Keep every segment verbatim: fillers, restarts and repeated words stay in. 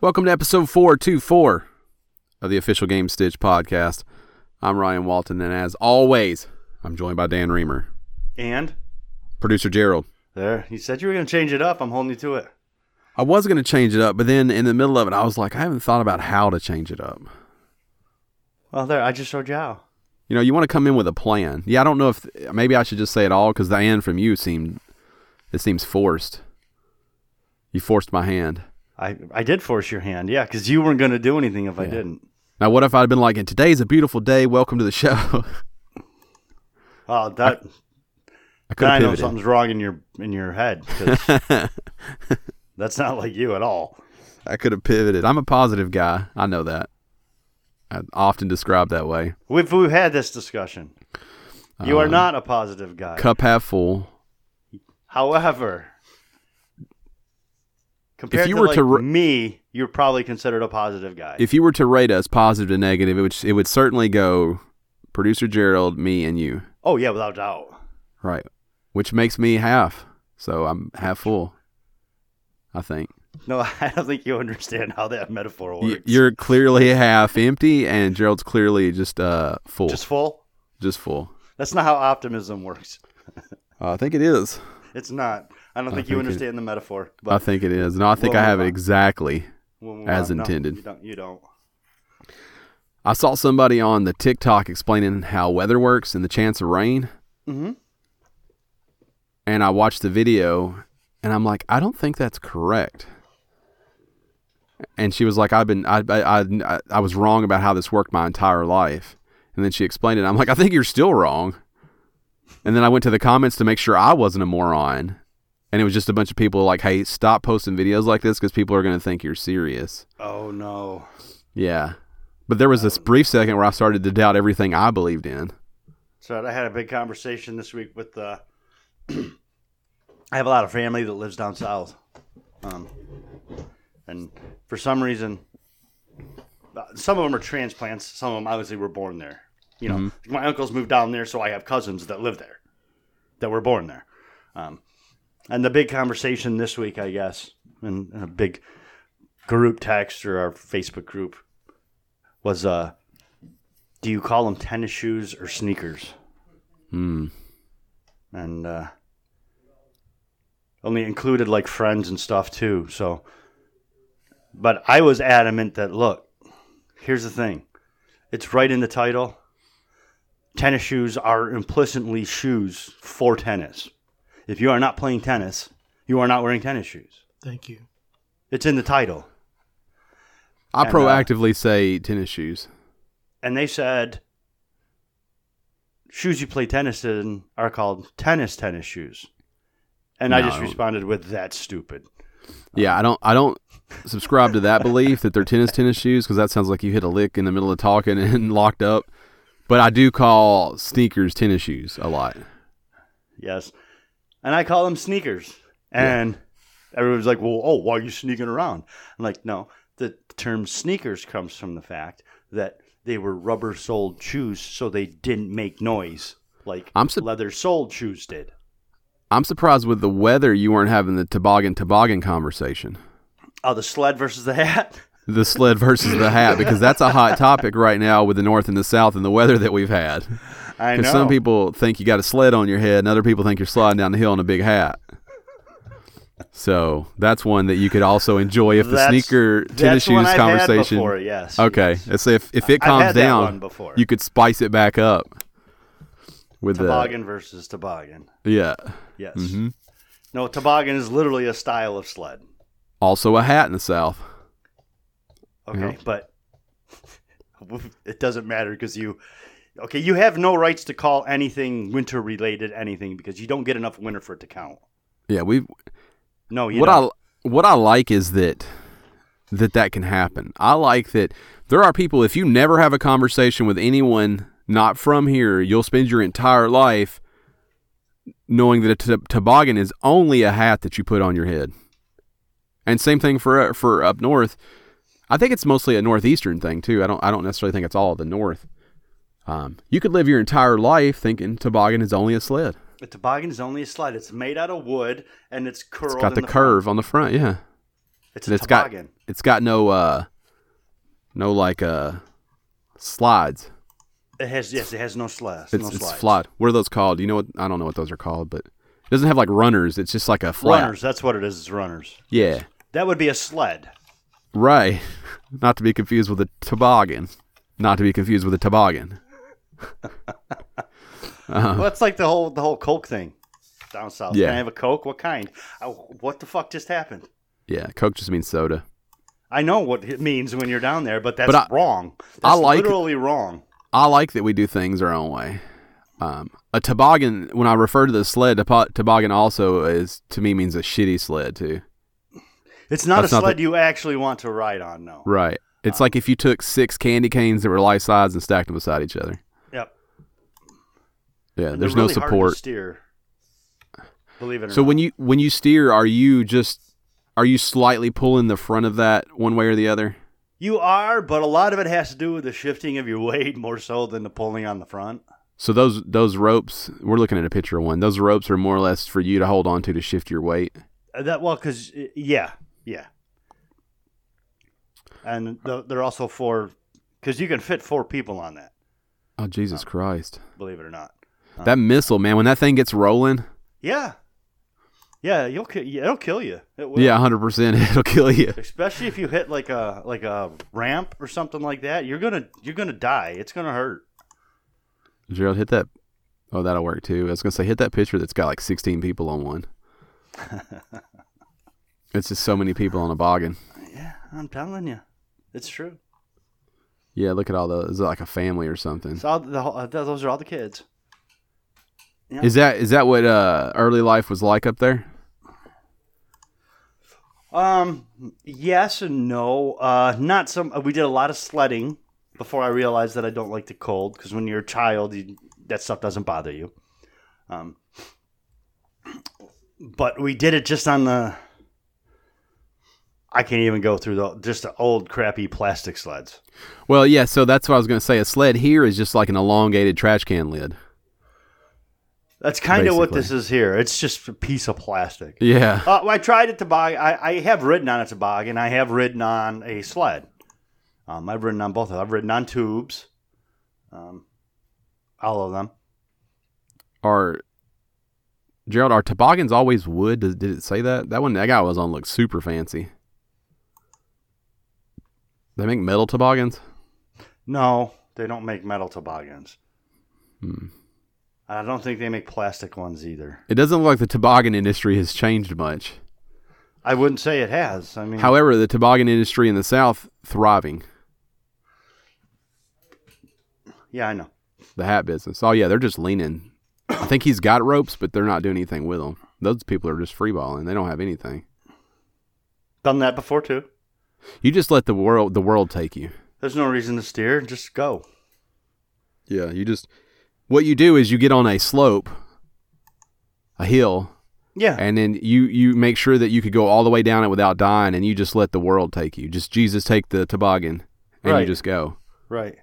Welcome to episode four twenty-four of the Official Game Stitch podcast. I'm Ryan Walton, and as always, I'm joined by Dan Reamer. And? Producer Gerald. There, you said you were going to change it up. I'm holding you to it. I was going to change it up, but then in the middle of it, I was like, I haven't thought about how to change it up. Well, there, I just showed you how. You know, you want to come in with a plan. Yeah, I don't know if, maybe I should just say it all, because the end from you seemed, it seems forced. You forced my hand. I, I did force your hand, yeah, because you weren't going to do anything if yeah. I didn't. Now, what if I'd been like, and today's a beautiful day, welcome to the show? Oh, that... I, I, I know something's wrong in your in your head, because that's not like you at all. I could have pivoted. I'm a positive guy. I know that. I'm often described that way. We've, we've had this discussion. You um, are not a positive guy. Cup half full. However... Compared if you to, were like, to ra- me, you're probably considered a positive guy. If you were to rate us positive to negative, it would it would certainly go producer Gerald, me, and you. Oh, yeah, without doubt. Right. Which makes me half. So I'm half full, I think. No, I don't think you understand how that metaphor works. You're clearly half empty, and Gerald's clearly just uh, full. Just full? Just full. That's not how optimism works. uh, I think it is. It's not. I don't think, think you understand it, the metaphor. But I think it is. No, I think we'll I have it exactly we'll as on. intended. No, you don't. You don't. I saw somebody on the TikTok explaining how weather works and the chance of rain. Mm-hmm. And I watched the video, and I'm like, I don't think that's correct. And she was like, I've been, I, I, I, I was wrong about how this worked my entire life. And then she explained it. I'm like, I think you're still wrong. And then I went to the comments to make sure I wasn't a moron. And it was just a bunch of people like, hey, stop posting videos like this because people are going to think you're serious. Oh, no. Yeah. But there was this brief second where I started to doubt everything I believed in. So I had a big conversation this week with, uh, I have a lot of family that lives down south. Um, and for some reason, some of them are transplants. Some of them obviously were born there. You know, mm-hmm. My uncles moved down there, so I have cousins that live there, that were born there. Um, and the big conversation this week, I guess, in, in a big group text or our Facebook group, was, uh, do you call them tennis shoes or sneakers? Hmm. And uh, only included, like, friends and stuff, too. So, but I was adamant that, look, here's the thing. It's right in the title. Tennis shoes are implicitly shoes for tennis. If you are not playing tennis, you are not wearing tennis shoes. Thank you. It's in the title. I and, proactively uh, say tennis shoes. And they said shoes you play tennis in are called tennis tennis shoes. And no, I just I responded with, that's stupid. Yeah, um, I don't I don't subscribe to that belief that they're tennis tennis shoes, because that sounds like you hit a lick in the middle of talking and locked up. But I do call sneakers tennis shoes a lot. Yes. And I call them sneakers. And yeah. Everyone's like, well, oh, why are you sneaking around? I'm like, no, the term sneakers comes from the fact that they were rubber-soled shoes, so they didn't make noise like I'm su- leather-soled shoes did. I'm surprised with the weather you weren't having the toboggan toboggan conversation. Oh, the sled versus the hat? The sled versus the hat, because that's a hot topic right now with the North and the South and the weather that we've had. I know. Because some people think you got a sled on your head, and other people think you're sliding down the hill in a big hat. So that's one that you could also enjoy if the that's, sneaker tennis shoes I've conversation. Had before, yes. Okay, yes. Let's say if if it calms I've had down, that one before. You could spice it back up with toboggan the, versus toboggan. Yeah. Yes. Mm-hmm. No, toboggan is literally a style of sled. Also a hat in the South. Okay, yeah. But it doesn't matter because you, okay, you have no rights to call anything winter related anything because you don't get enough winter for it to count. Yeah, we. No, you what don't. I what I like is that that that can happen. I like that there are people. If you never have a conversation with anyone not from here, you'll spend your entire life knowing that a t- toboggan is only a hat that you put on your head. And same thing for for up north. I think it's mostly a northeastern thing too. I don't I don't necessarily think it's all the north. Um, you could live your entire life thinking toboggan is only a sled. A toboggan is only a sled. It's made out of wood and it's curled. It's got in the, the curve front. on the front, yeah. It's And a it's got toboggan. it's got no uh no like uh slides. It has yes, it has no slides. It's no it's slides. flat. What are those called? You know what? I don't know what those are called, but it doesn't have like runners. It's just like a flat. Runners. That's what it is. It's runners. Yeah. That would be a sled. Right. Not to be confused with a toboggan. Not to be confused with a toboggan. Well, that's like the whole the whole Coke thing down south. Yeah. Can I have a Coke? What kind? Oh, what the fuck just happened? Yeah, Coke just means soda. I know what it means when you're down there, but that's But I- wrong. That's I like- literally wrong. I like that we do things our own way. Um, a toboggan, when I refer to the sled, topo- toboggan also is, to me, means a shitty sled, too. It's not That's a not sled the- you actually want to ride on, no. Right. It's like if you took six candy canes that were life size and stacked them beside each other. Yep. Yeah, And there's they're no really hard to support. steer. Believe it or So not. when you when you steer, are you just are you slightly pulling the front of that one way or the other? You are, but a lot of it has to do with the shifting of your weight more so than the pulling on the front. So those those ropes, we're looking at a picture of one. Those ropes are more or less for you to hold on to to shift your weight. Uh, That well, because yeah, yeah, and th- they're also for because you can fit four people on that. Oh Jesus Christ! Believe it or not. That missile, man, when that thing gets rolling, Yeah, yeah, you'll ki- yeah, it'll kill you. It will. yeah, one hundred percent, it'll kill you. Especially if you hit like a like a ramp or something like that, you're gonna you're gonna die. It's gonna hurt. Gerald, hit that. Oh, that'll work too. I was gonna say, hit that picture that's got like sixteen people on one. It's just so many people on a boggin. Yeah, I'm telling you, it's true. Yeah, look at all those. Is it like a family or something? It's all the, whole- uh, those are all the kids. Yeah. Is that is that what uh, early life was like up there? Um, yes and no. Uh, not some. We did a lot of sledding before I realized that I don't like the cold. Because when you're a child, you, that stuff doesn't bother you. Um, but we did it just on the. I can't even go through the just the old crappy plastic sleds. Well, yeah. So that's what I was gonna say. A sled here is just like an elongated trash can lid. That's kind of what Basically. this is here. It's just a piece of plastic. Yeah. Uh, I tried a toboggan. I, I have ridden on a toboggan. I have ridden on a sled. Um, I've ridden on both of them. I've ridden on tubes. Um, all of them. Are Gerald, are toboggans always wood? Did, did it say that? That one that guy was on looked super fancy. They make metal toboggans? No, they don't make metal toboggans. Hmm. I don't think they make plastic ones either. It doesn't look like the toboggan industry has changed much. I wouldn't say it has. I mean, However, the toboggan industry in the South, thriving. yeah, I know. The hat business. Oh, yeah, they're just leaning. I think he's got ropes, but they're not doing anything with them. Those people are just freeballing. They don't have anything. Done that before too. You just let the world the world take you. There's no reason to steer. Just go. Yeah, you just... What you do is you get on a slope, a hill, Yeah. and then you, you make sure that you could go all the way down it without dying, and you just let the world take you. Just Jesus take the toboggan, and Right. you just go. Right.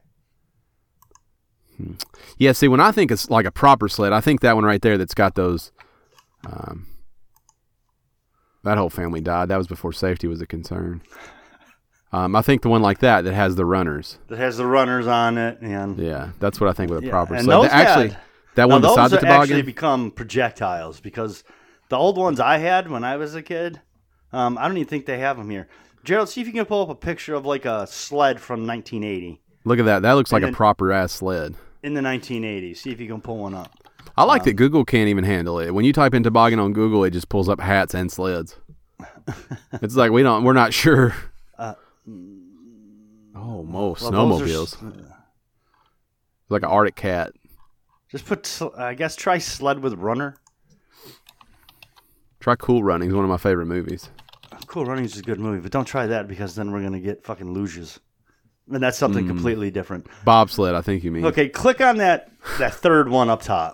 Yeah, see, when I think it's like a proper sled, I think that one right there that's got those... Um, that whole family died. That was before safety was a concern. Um, I think the one like that that has the runners. That has the runners on it, and Yeah, that's what I think with a Yeah, proper and sled. those The- actually, had- that now one beside those the actually toboggan... become projectiles because the old ones I had when I was a kid, um, I don't even think they have them here. Gerald, see if you can pull up a picture of like a sled from nineteen eighty. Look at that. That looks like And a then- proper ass sled. In the nineteen eighties. See if you can pull one up. I like that Google can't even handle it. When you type in toboggan on Google, it just pulls up hats and sleds. It's like we don't, we're not sure. Uh, oh, mo well, those are snowmobiles. s- Like an Arctic cat. Just put, sl- I guess, try sled with runner. Try Cool Runnings, one of my favorite movies. Cool Runnings is a good movie, but don't try that because then we're gonna get fucking luges, and that's something completely different. Bobsled, I think you mean. Okay, click on that that third one up top.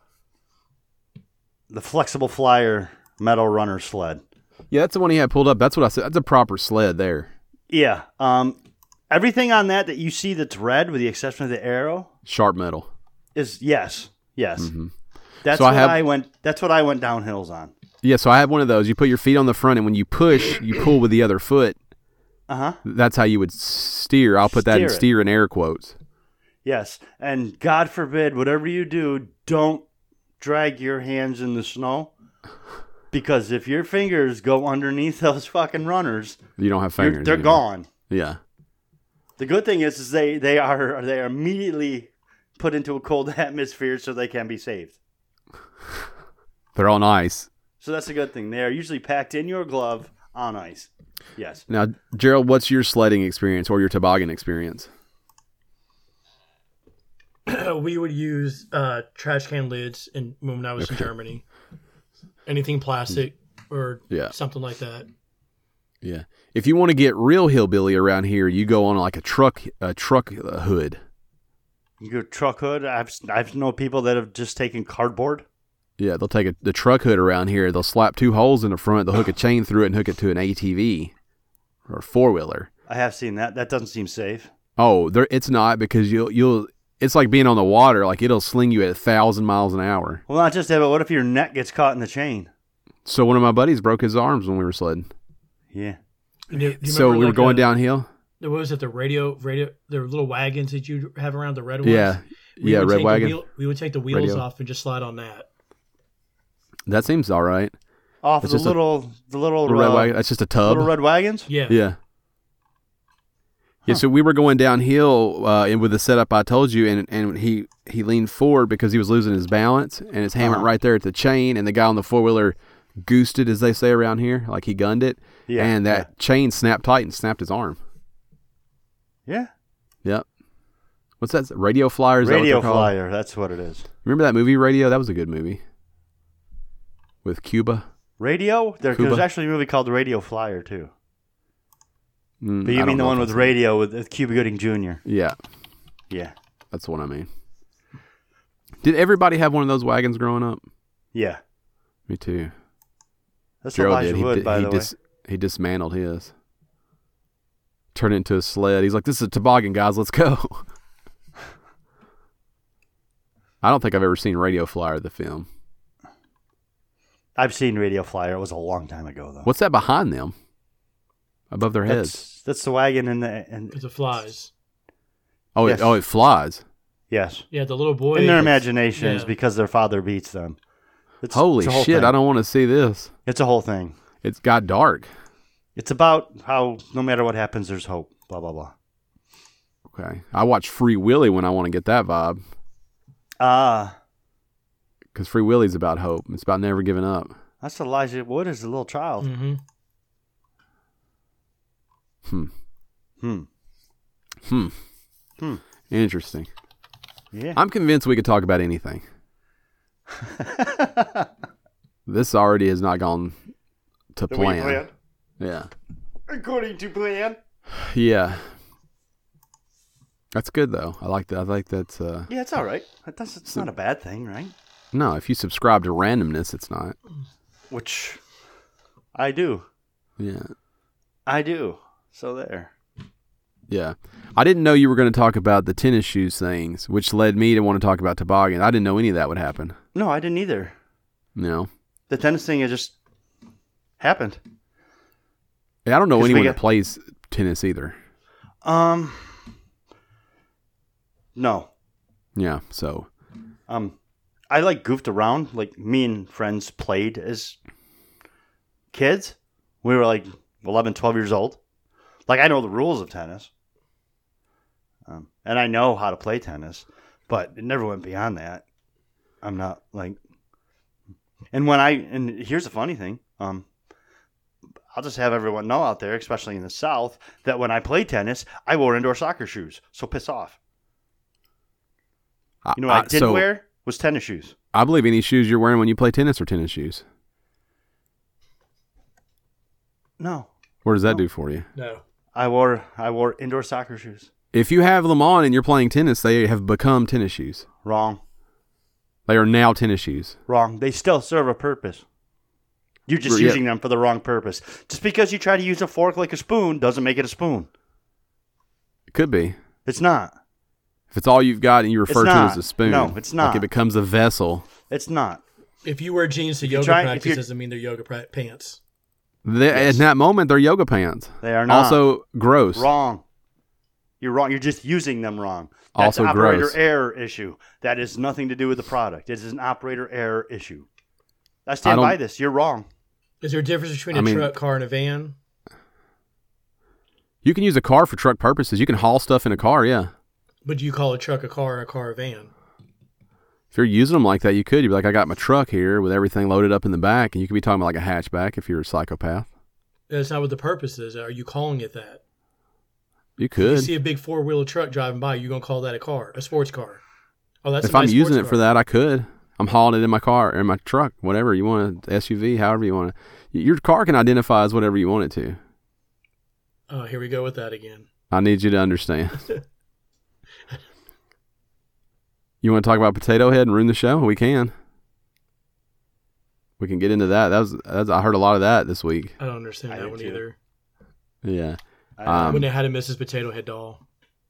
The flexible flyer metal runner sled. Yeah, that's the one he had pulled up. That's what I said. That's a proper sled there. Yeah. Um, everything on that that you see that's red, with the exception of the arrow, Sharp metal. is yes, yes. That's So I what have- I went. That's what I went down hills on. Yeah, so I have one of those. You put your feet on the front, and when you push, you pull with the other foot. Uh-huh. That's how you would steer. I'll put that Steer in it. steer in air quotes. Yes. And God forbid, whatever you do, don't drag your hands in the snow. Because if your fingers go underneath those fucking runners, You don't have you're- fingers. they're anymore. gone. Yeah. The good thing is, is they, they are they are immediately put into a cold atmosphere so they can be saved. They're on ice. So that's a good thing. They are usually packed in your glove on ice. Yes. Now, Gerald, what's your sledding experience or your toboggan experience? We would use uh, trash can lids in, when I was in Germany. Anything plastic or Yeah. something like that. Yeah. If you want to get real hillbilly around here, you go on like a truck a truck uh, hood. Your truck hood. I've I've known people that have just taken cardboard. Yeah, they'll take a, the truck hood around here. They'll slap two holes in the front. They'll hook a chain through it and hook it to an A T V or a four wheeler. I have seen that. That doesn't seem safe. Oh, there it's not because you'll you'll. It's like being on the water. Like it'll sling you at a thousand miles an hour. Well, not just that, but what if your neck gets caught in the chain? So one of my buddies broke his arms when we were sledding. Yeah. You know- you So remember, we were like, going the- downhill. What was it? The radio, radio, the little wagons that you have around the red ones. Yeah, We yeah, would red take the wagon. wheel- we would take the wheels Radio. off and just slide on that. That seems all right. Off It's the just a- little, the little, The red uh, wagon. That's just a tub. little red wagons. Yeah. Yeah. Yeah, so we were going downhill uh, and with the setup I told you, and and he, he leaned forward because he was losing his balance, and his hand went Uh-huh. right there at the chain, and the guy on the four wheeler goosed it, as they say around here, like he gunned it, Yeah, and that yeah. chain snapped tight and snapped his arm. Yeah. Yep. What's that? Radio Flyer? Is that what Radio they're called? flyer. That's what it is. Remember that movie Radio? That was a good movie with Cuba. Radio. There, Cuba. there's actually a movie called Radio Flyer too. Mm, But I you don't mean the know one if with that's- radio with, with Cuba Gooding Junior Yeah, Yeah. that's what I mean. Did everybody have one of those wagons growing up? Yeah. Me too. That's Gerald Elijah did. He, Wood, di- by he, the dis- he dismantled his. Turned it into a sled. He's like, this is a toboggan, guys. Let's go. I don't think I've ever seen Radio Flyer, the film. way. I've seen Radio Flyer. It was a long time ago, though. What's that behind them? Above their heads. That's, that's the wagon and the and Because it flies. Oh, yes. it, oh, it flies. yes, Yeah, the little boy. in their gets- imaginations yeah. because their father beats them. It's, Holy it's a whole shit, thing. I don't want to see this. It's a whole thing. It's got dark. It's about how no matter what happens, there's hope. Blah blah blah. Okay. I watch Free Willy when I want to get that vibe. Ah, Because Free Willy's about hope. It's about never giving up. that's Elijah Wood as a little child. Mm-hmm. Hmm. Hmm. Hmm. Hmm. Interesting. Yeah. I'm convinced we could talk about anything. This already has not gone to The way you plan. planned. Yeah. According to plan. Yeah. That's good though. I like that. I like that. Uh, Yeah, it's all right. That's it's not a bad thing, right? no, if you subscribe to randomness, it's not. Which I do. Yeah. I do. So there. Yeah. I didn't know you were going to talk about the tennis shoes things, which led me to want to talk about toboggan. I didn't know any of that would happen. No, I didn't either. You know? The tennis thing, it just happened. I don't know 'Cause we anyone got- that plays tennis either. Um. No. Yeah. So, Um. I like goofed around. Like me and friends played as kids. We were like eleven, twelve years old. Like I know the rules of tennis. Um, and I know how to play tennis, but it never went beyond that. I'm not like. And when I and here's the funny thing. Um. I'll just have everyone know out there, especially in the South, that when I played tennis, I wore indoor soccer shoes. So piss off. You know what I, didn't so wear was tennis shoes. I believe any shoes you're wearing when you play tennis are tennis shoes. No, What does that No. do for you? No. I wore I wore indoor soccer shoes. If you have them on and you're playing tennis, they have become tennis shoes. Wrong, They are now tennis shoes. wrong. They still serve a purpose. You're just Yeah. using them for the wrong purpose. Just because you try to use a fork like a spoon doesn't make it a spoon. It could be. It's not. If it's all you've got and you refer to it as not. a spoon, No, it's Like not. it becomes a vessel. It's not. If you wear jeans to yoga try- if practice, you're- doesn't mean they're yoga pra- pants. They, Yes. In that moment, they're yoga pants. They are not. Also gross. Wrong. You're wrong. You're just using them wrong. That's Also an operator gross. error issue. That has nothing to do with the product. It is an operator error issue. I I stand don't- by this. You're wrong. Is there a difference between a I mean- truck, car, and a van? You can use a car for truck purposes. You can haul stuff in a car, yeah. But do you call a truck a car or a car a van? If you're using them like that, you could. You'd be like, I got my truck here with everything loaded up in the back, and you could be talking about like a hatchback if you're a psychopath. That's not what the purpose is. Are you calling it that? You You could. see a big four-wheeler truck driving by, you're going to call that a car, a sports car. Oh, that's If a I'm nice using sports it for car. that, I could. I'm hauling it in my car, or in my truck, whatever you want, S U V, however you want to. Your car can identify as whatever you want it to. Oh, here we go with that again. I need you to understand. You want to talk about Potato Head and ruin the show? We can. We can get into that. That was, that was I heard a lot of that this week. I don't understand I that do one too. either. Yeah. I- Um, When they had a Missus Potato Head doll.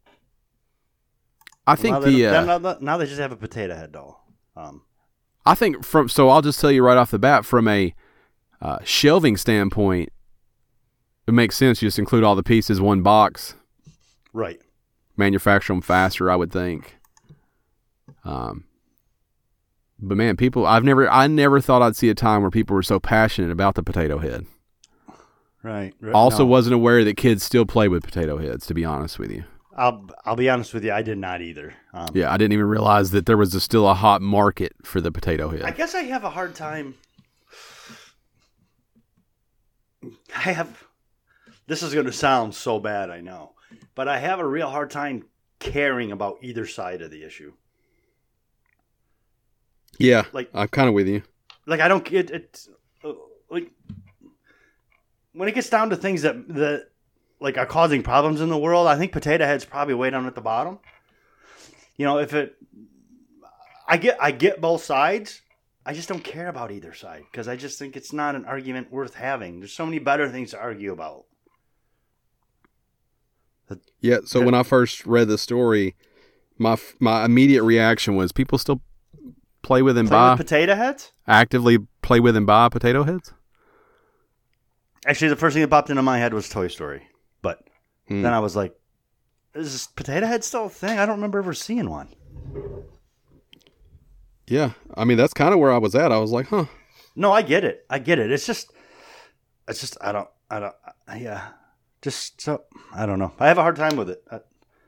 I Well, think now the they, uh, now, now- now they just have a potato head doll. Um, I think from so I'll just tell you right off the bat from a uh, shelving standpoint, it makes sense. You just include all the pieces one box, right. manufacture them faster. I would think. Um, but man, people, I've never, I never thought I'd see a time where people were so passionate about the potato head. Right. right. Also, No. wasn't aware that kids still play with potato heads. To be honest with you, I'll I'll be honest with you. I did not either. Um, yeah, I didn't even realize that there was a, still a hot market for the potato head. I guess I have a hard time. I have. This is going to sound so bad, I know, but I have a real hard time caring about either side of the issue. yeah, Like- I'm kind of with you. Like I don't get it. uh, Like when it gets down to things that that like are causing problems in the world, I think potato head's probably way down at the bottom. You know, if it, I get I get both sides. I just don't care about either side because I just think it's not an argument worth having. There's so many better things to argue about. Yeah, so when I first read the story, my f- my immediate reaction was people still play with and Play buy with potato heads? actively play with and buy potato heads. Actually, the first thing that popped into my head was Toy Story, but Hmm. then I was like, "Is potato head still a thing? I don't remember ever seeing one." Yeah, I mean that's kind of where I was at. I was like, huh. No, I get it. I get it. It's just, it's just I don't, I don't, yeah. Just so I don't know. I have a hard time with it. I,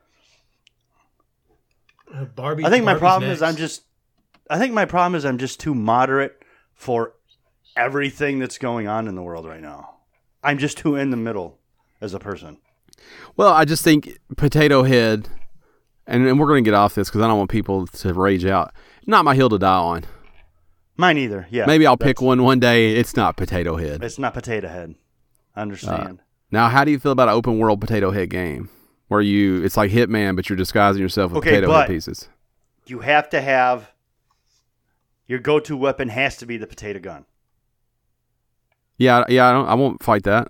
Uh, Barbie. I think my Barbie's problem next. is I'm just. I think my problem is I'm just too moderate for everything that's going on in the world right now. I'm just too in the middle as a person. Well, I just think potato head, and, and we're going to get off this because I don't want people to rage out. Not my hill to die on. Mine either. Yeah. Maybe I'll pick that's- one one day. It's not potato head. It's not potato head. I understand. Now, how do you feel about an open world potato head game where you it's like Hitman, but you're disguising yourself with Okay, potato but- head pieces? You have to have your go-to weapon has to be the potato gun. Yeah, yeah. I don't. I won't fight that.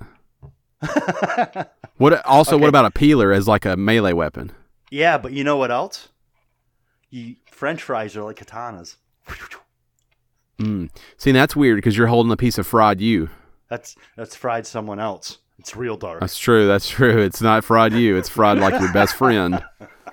What? Also, what Okay. about a peeler as like a melee weapon? Yeah, but you know what else? You French fries are like katanas. Mm. See, that's weird because you're holding a piece of fried you. That's that's fried someone else. It's real dark. That's true. That's true. It's not fried you. It's fried like your best friend.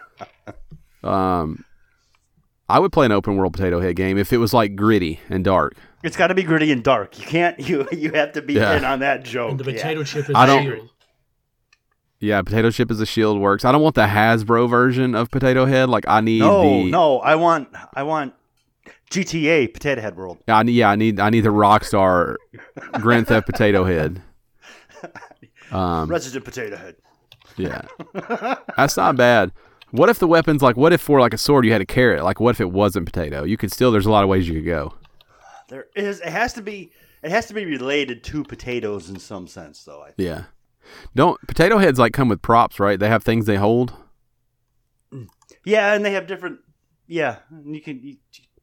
Um, I would play an open world potato head game if it was like gritty and dark. It's got to be gritty and dark. You can't. You you have to be Yeah. in on that joke. And the potato yeah. chip is I a don't- shield. Yeah, potato chip as a shield works. I don't want the Hasbro version of potato head. Like I need No, the no. I want I want G T A Potato Head World. Yeah, I need, yeah, I need I need the Rockstar Grand Theft Potato Head. Um, Resident Potato Head. yeah, that's not bad. What if the weapon's like? What if for like a sword you had a carrot? Like what if it wasn't potato? You could still. There's a lot of ways you could go. There is. It has to be. It has to be related to potatoes in some sense, though. I think. Yeah. Don't potato heads like come with props, right? They have things they hold. Yeah, and they have different. Yeah, and you can. You,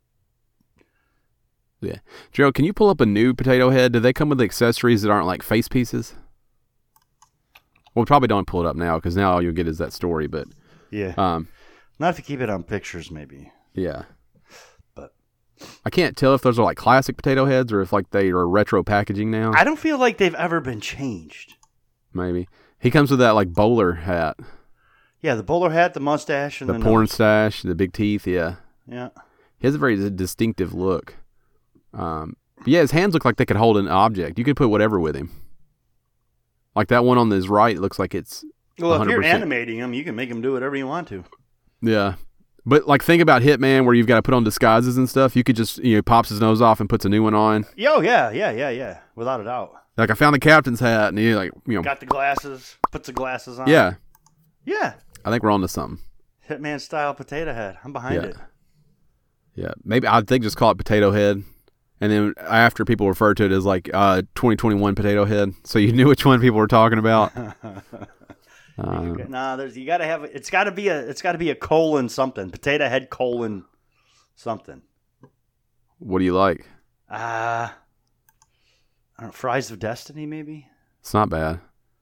Yeah. Joe, can you pull up a new potato head? Do they come with accessories that aren't like face pieces? Well, we probably don't pull it up now because now all you'll get is that story. But yeah. um, Not if you keep it on pictures, maybe. yeah. But I can't tell if those are like classic potato heads or if like they are retro packaging now. I don't feel like they've ever been changed. Maybe. He comes with that like bowler hat. Yeah, the bowler hat, the mustache, and the the porn nose. stash, the big teeth, yeah. Yeah. He has a very distinctive look. Um, but yeah, his hands look like they could hold an object. You could put whatever with him. Like that one on his right looks like it's Well, one hundred percent. if you're animating him, you can make him do whatever you want to. Yeah. But like think about Hitman where you've got to put on disguises and stuff. You could just, you know, pops his nose off and puts a new one on. Yo, yeah, yeah, yeah, yeah. Without a doubt. Like I found the captain's hat and he like, you know. Got the glasses, puts the glasses on. Yeah. Yeah. I think we're on to something. Hitman style potato head. I'm behind Yeah. it. Yeah. Maybe I think just call it potato head. And then after people refer to it as like uh, twenty twenty-one potato head. So you knew which one people were talking about. um, Nah, there's you gotta have it's gotta be a it's gotta be a colon something. Potato head colon something. what do you like? Uh I don't know, Fries of Destiny maybe? It's not bad.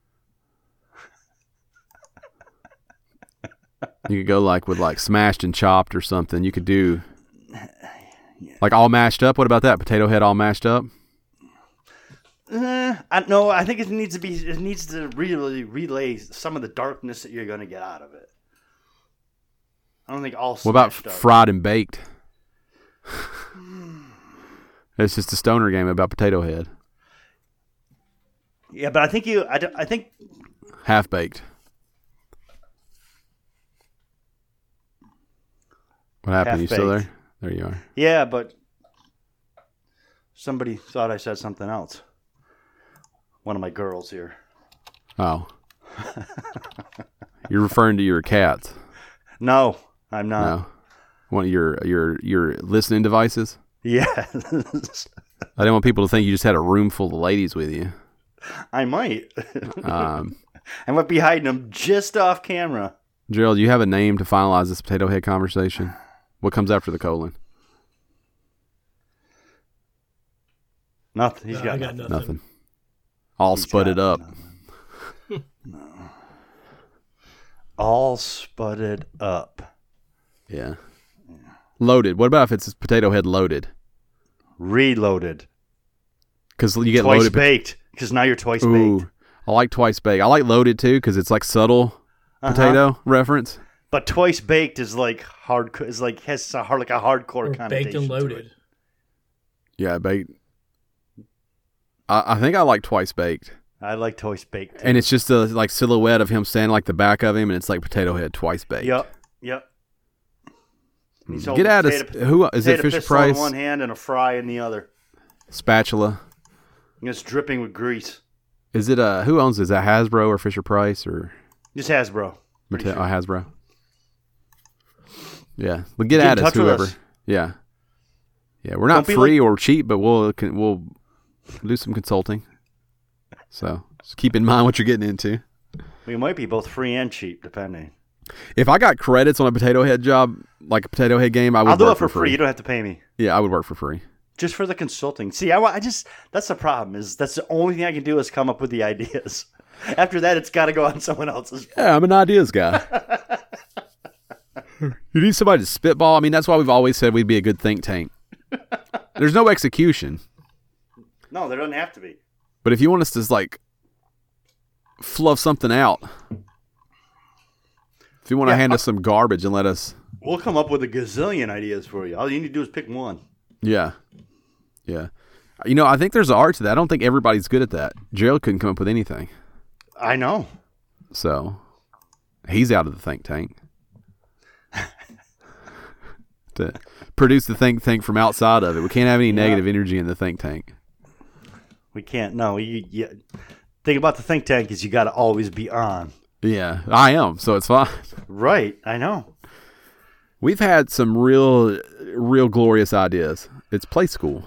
You could go like with like smashed and chopped or something. You could do like all mashed up. What about that? Potato head all mashed up? Uh, I no, I think it needs to be it needs to really relay some of the darkness that you're gonna get out of it. I don't think all What about smashed up. fried and baked? It's just a stoner game about potato head. Yeah, but I think you I, don't- I think Half baked. What happened? You still Half-baked. there? There you are. yeah, but somebody thought I said something else. One of my girls here. Oh. You're referring to your cats. No, I'm not. No. One of your your your listening devices? Yeah. I didn't want people to think you just had a room full of ladies with you. I might. Um, I might be hiding them just off camera. Gerald, do you have a name to finalize this potato head conversation? What comes after the colon? Nothing. He's No, got, I got nothing. nothing. Nothing. All He's spudded got up. nothing. No. All spudded up. Yeah. Loaded. What about if it's potato head loaded? Reloaded. Because you get Twice loaded. baked. Because now you're twice Ooh, baked. I like twice baked. I like loaded too because it's like subtle Uh-huh. potato reference. But twice baked is like hard. Is like has a hard, like a hardcore Or connotation. baked and to loaded. it. Yeah, baked. I, I think I like twice baked. I like twice baked. Too. And it's just a like silhouette of him standing like the back of him, and it's like potato head twice baked. Yep. Yep. He's Get holding out of potato- who is it? potato Fisher pistol Price in one hand and a fry in the other. spatula. And it's dripping with grease. Is it uh who owns it? Is that Hasbro or Fisher Price or Just Hasbro. Mate- Pretty oh, sure. Hasbro? Yeah, well, get Get in at us, touch with whoever. us. Yeah, yeah, we're not Don't be free or cheap, but we'll can, we'll do some consulting. So just keep in mind what you're getting into. We might be both free and cheap, depending. If I got credits on a potato head job, like a potato head game, I would I'll do work it for free. You don't have to pay me. Yeah, I would work for free. Just for the consulting. See, I, wa- I just, that's the problem, is that's the only thing I can do is come up with the ideas. After that, it's got to go on someone else's. Yeah, I'm an ideas guy. You need somebody to spitball. I mean, that's why we've always said we'd be a good think tank. There's no execution, No, there doesn't have to be. but if you want us to like fluff something out, if you want to Yeah, hand I- us some garbage and let us, We'll come up with a gazillion ideas for you. All you need to do is pick one. yeah, yeah. You know, I think there's an art to that. I don't think everybody's good at that. Gerald couldn't come up with anything, I know. so he's out of the think tank. To produce the think tank from outside of it, we can't have any negative energy in the think tank. We can't. No, you, you thing about the think tank is you got to always be on. Yeah, I am, so it's fine. Right. I know. We've had some real, real glorious ideas. It's Play School.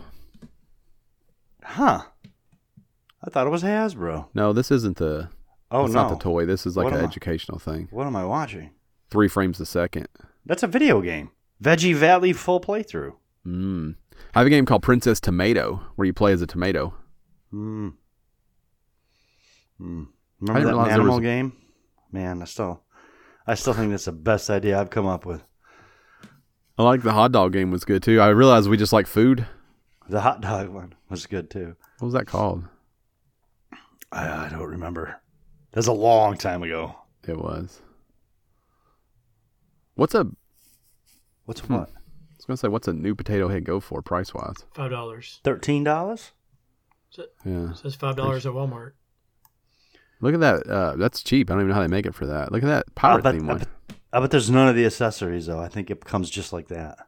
Huh. I thought it was Hasbro. No, this isn't the. Oh, it's no. not the toy. This is like What an am I- educational thing. What am I watching? Three frames a second. That's a video game. Veggie Valley full playthrough. Mm. I have a game called Princess Tomato where you play as a tomato. Hmm. Hmm. I Remember didn't that realize there animal was- game? Man, I still, I still think that's the best idea I've come up with. I like the hot dog game was good too. I realized we just like food. The hot dog one was good too. What was that called? I, I don't remember. That was a long time ago. It was. What's a? What's Hmm. what? I was gonna say, what's a new potato head go for price wise? Five dollars. Thirteen dollars. Yeah. Says five dollars at Walmart. Look at that. Uh, that's cheap. I don't even know how they make it for that. Look at that pirate bet- theme I one. bet- I bet there's none of the accessories though. I think it comes just like that.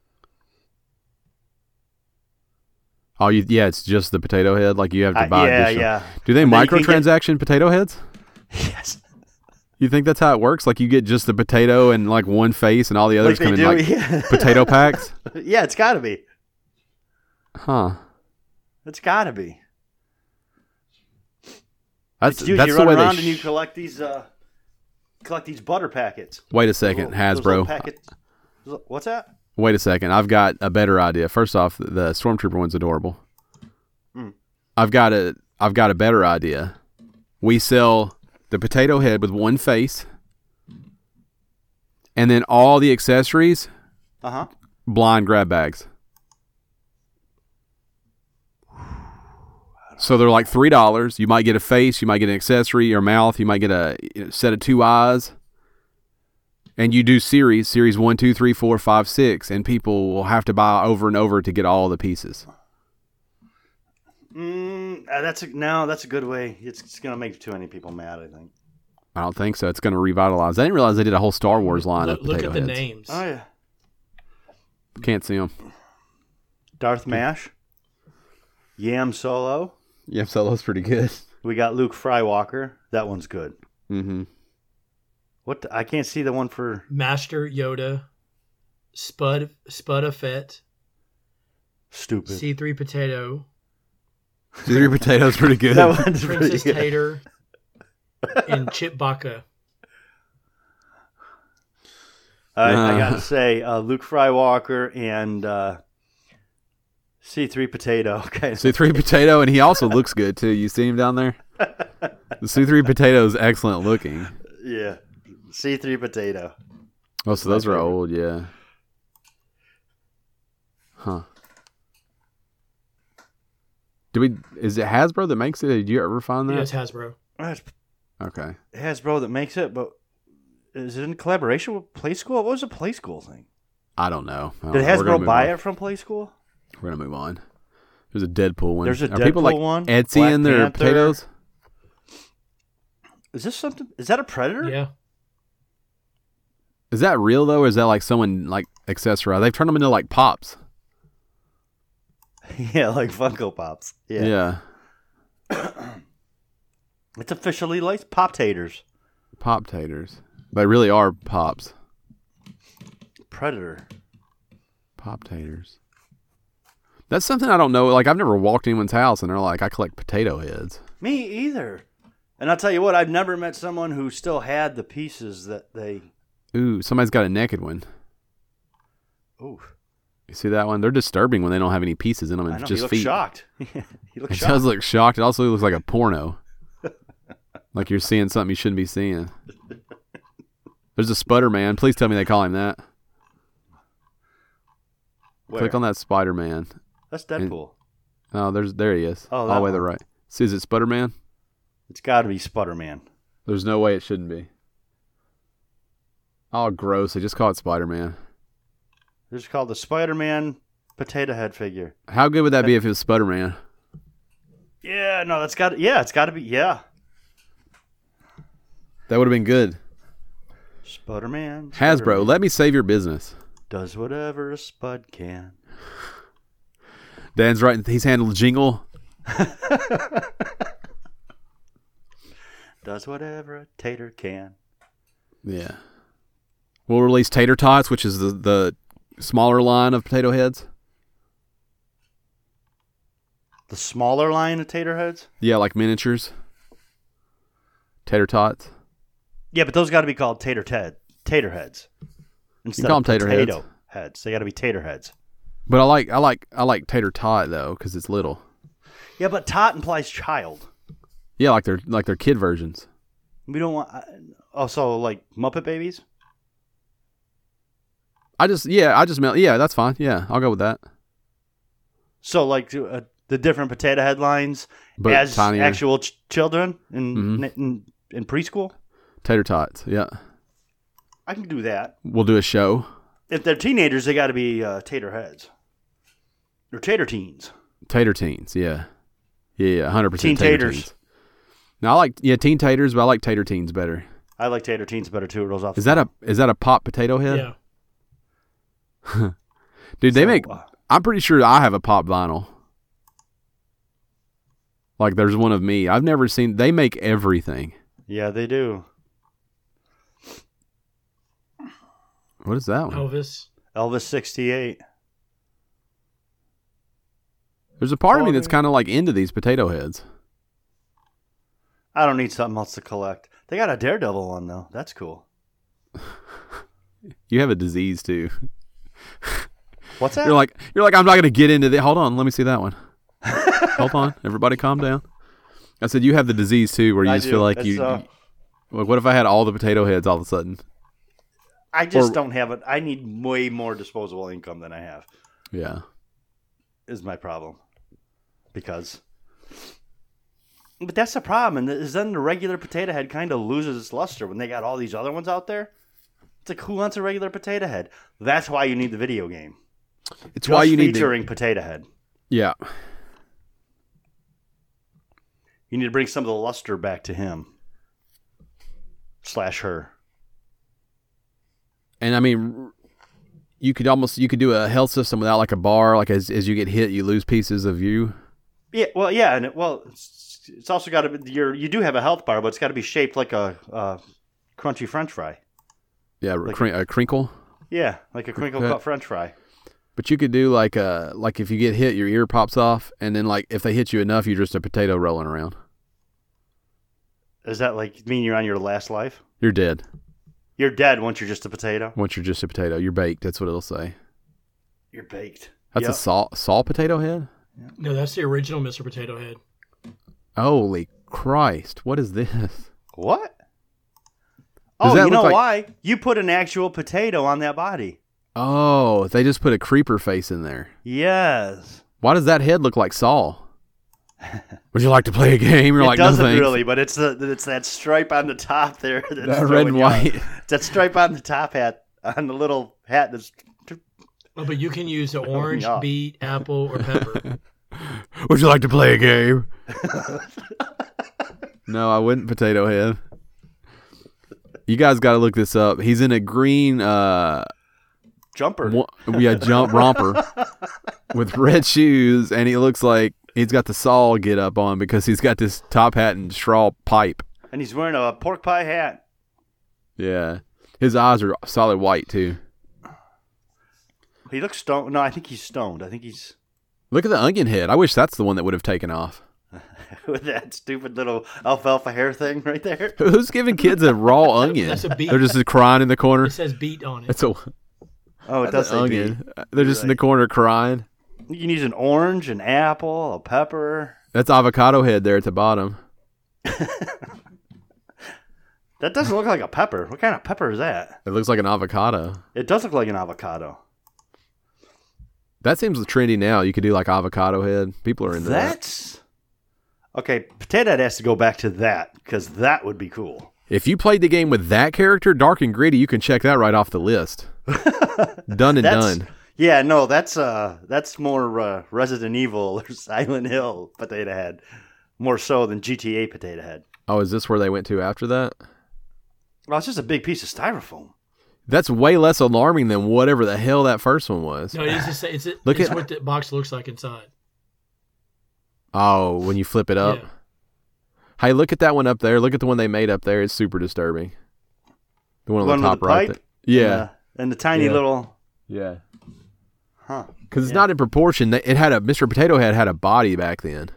Oh, you, yeah, it's just the potato head. Like you have to I- buy. yeah, additional- yeah. Do they And then you can get- microtransaction potato heads? Yes. You think that's how it works? Like you get just the potato and like one face, and all the Like others they come in do. like yeah. potato packs? Yeah, it's got to be. Huh. It's got to be. That's Dude, that's you the run way around they. and you Sh- collect these. Uh, collect these butter packets. Wait a second, Those little- those little Hasbro. packets. What's that? Wait a second. I've got a better idea. First off, the Stormtrooper one's adorable. Mm. I've got a I've got a better idea. We sell the potato head with one face, and then all the accessories, Uh huh. blind grab bags. So they're like three dollars. You might get a face, you might get an accessory, or mouth. You might get a you know, set of two eyes. And you do series, series one, two, three, four, five, six, and people will have to buy over and over to get all the pieces. Mm, uh, that's a, no, that's a good way. It's, it's gonna make too many people mad. I think. I don't think so. It's going to revitalize. I didn't realize they did a whole Star Wars line Look, of look potato at the heads. names. Oh yeah. Can't see them. Darth Mash. Yam Solo. Yeah, Solo's pretty good. We got Luke Skywalker. That one's good. Mm-hmm. What? The, I can't see the one for. Master Yoda, Spud Spudda Fett, Stupid. C three Potato, Three potatoes pretty good. That one's pretty Princess good. Tater, and Chipbaka. I, I Uh. gotta say, uh, Luke Skywalker and uh, C three Potato. Okay. C three potato, and he also looks good too. You see him down there? The C three potato is excellent looking. Yeah. C three Potato. Oh, so those My are favorite. old, yeah. Huh. Do we? Is it Hasbro that makes it? Did you ever find that? Yeah, it's Hasbro. That's Okay. Hasbro that makes it, but is it in collaboration with Play School? What was the Play School thing? I don't know. I don't Did know. We're gonna Hasbro move buy on. it from Play School? We're gonna move on. There's a Deadpool one. There's a Are people like Deadpool one, Etsy Black in their Panther. potatoes? Is this something? Is that a Predator? Yeah. Is that real though, or is that like someone like accessorized? They've turned them into like pops. Yeah, like Funko Pops. Yeah. Yeah. It's officially like Pop Taters. Pop taters. They really are pops. Predator. Pop taters. That's something I don't know. Like I've never walked anyone's house and they're like, I collect potato heads. Me either. And I'll tell you what, I've never met someone who still had the pieces that they. Ooh, somebody's got a naked one. Ooh, You see that one? They're disturbing when they don't have any pieces in them. I It's know. just He looks feet. shocked. he looks It shocked. does look shocked. It also looks like a porno. Like you're seeing something you shouldn't be seeing. There's a Sputter Man. Please tell me they call him that. Where? Click on that Spider Man. That's Deadpool. Oh, there's there he is. Oh, all that the way to the one. right. See, is it Sputter Man? It's got to be Sputterman. There's no way it shouldn't be. Oh, gross. They just call it Spider Man. It's called the Spider-Man potato head figure. How good would that be if it was Sputter Man? Yeah, no, that's got. Yeah, it's got to be. Yeah, That would have been good. Sputterman. Hasbro, Sputterman let me save your business. does whatever a spud can. Dan's right. He's handled jingle. Does whatever a tater can. Yeah. We'll release Tater Tots, which is the, the smaller line of potato heads. The smaller line of tater heads. Yeah, like miniatures. Tater Tots. Yeah, but those got to be called tater ted tater heads instead call of them tater potato heads. heads. They got to be tater heads. But I like I like I like Tater Tot though because it's little. Yeah, but tot implies child. Yeah, like they're like they're kid versions. We don't want. Also, like Muppet Babies. I just yeah, I just melt. Yeah, that's fine. Yeah, I'll go with that. So like uh, the different potato head lines But as tinier. actual ch- children in, Mhm. in in preschool. Tater tots. Yeah, I can do that. we'll do a show. If they're teenagers, they got to be uh, tater heads. Or tater teens. Tater teens. Yeah, yeah, yeah. one hundred Teen percent tater taters. teens. Now I like yeah teen taters, but I like tater teens better. I like tater teens better too. It rolls off. Is that a is that a pop potato head? Yeah. Dude, they So, make. uh, I'm pretty sure I have a pop vinyl. Like there's one of me. I've never seen. They make everything. Yeah, they do. What is that one? Elvis. Elvis sixty-eight. There's a part of me that's kind of like into these potato heads. I don't need something else to collect. They got a Daredevil one though. That's cool. You have a disease too. What's that? You're like you're like I'm not gonna get into the. Hold on, let me see that one. Hold on, everybody, calm down. I said you have the disease too, where you I just do. feel like It's, you. uh, you- like, what if I had all the potato heads all of a sudden? I just or- don't have it. I need way more disposable income than I have. Yeah. Is my problem. Because, but that's the problem. And is then the regular potato head kind of loses its luster when they got all these other ones out there. It's like, who wants a regular potato head? That's why you need the video game. It's Just why you need to. featuring potato head. Yeah. You need to bring some of the luster back to him slash her. And I mean, you could almost you could do a health system without like a bar. Like as as you get hit, you lose pieces of you. Yeah, well, yeah, and it, well, it's, it's also got to be. You're, you do have a health bar, but it's got to be shaped like a, uh crunchy French fry. Yeah, Like crin- a crinkle. Yeah, like a crinkle cut French fry. But you could do like a like if you get hit, your ear pops off, and then like if they hit you enough, you're just a potato rolling around. Does that like mean you're on your last life? You're dead You're dead once you're just a potato. once you're just a potato. You're baked. That's what it'll say. You're baked. That's Yep. a saw saw potato head. No, that's the original Mister Potato Head. Holy Christ! What is this? What? Does Oh, that you know look like- why? You put an actual potato on that body. Oh, they just put a creeper face in there. Yes. Why does that head look like Saul? Would you like to play a game? You're it like, no doesn't thanks. really, but it's the it's that stripe on the top there. That's That red throwing and you off. white. It's that stripe on the top hat on the little hat that's. Oh, but you can use the orange, off. beet, apple, or pepper. Would you like to play a game? No, I wouldn't. Potato head. You guys got to look this up. He's in a green, uh, Jumper. wa- yeah, jump romper with red shoes, and he looks like he's got the Saul get up on because he's got this top hat and straw pipe. And he's wearing a pork pie hat. Yeah, his eyes are solid white too. He looks stoned. No, I think he's stoned. I think he's Look at the onion head. I wish that's the one that would have taken off. with that stupid little alfalfa hair thing right there. Who's giving kids a raw onion? That's a beet. They're just crying in the corner. It says beet on it. It's a Oh, it that's does an say onion. They're just in the corner crying. beet. You can use an orange, an apple, a pepper. That's avocado head there at the bottom. That doesn't look like a pepper. What kind of pepper is that? It looks like an avocado. It does look like an avocado. That seems trendy now. You could do like avocado head. People are into that. That's okay. Potato Head has to go back to that because that would be cool. If you played the game with that character, Dark and Gritty, you can check that right off the list. Done and That's, done. Yeah, no, that's uh, that's more uh, Resident Evil or Silent Hill Potato Head, more so than G T A Potato Head. Oh, is this where they went to after that? Well, it's just a big piece of styrofoam. That's way less alarming than whatever the hell that first one was. No, it is the same. It's, Look it's at- what the box looks like inside. Oh, when you flip it up. Yeah. Hey, look at that one up there. Look at the one they made up there. It's super disturbing. The one on One the with top the right. pipe there. Yeah. And, uh, and the tiny Yeah. little, Yeah. huh? Because it's Yeah. not in proportion. They- It had a Mister Potato Head had a body back then.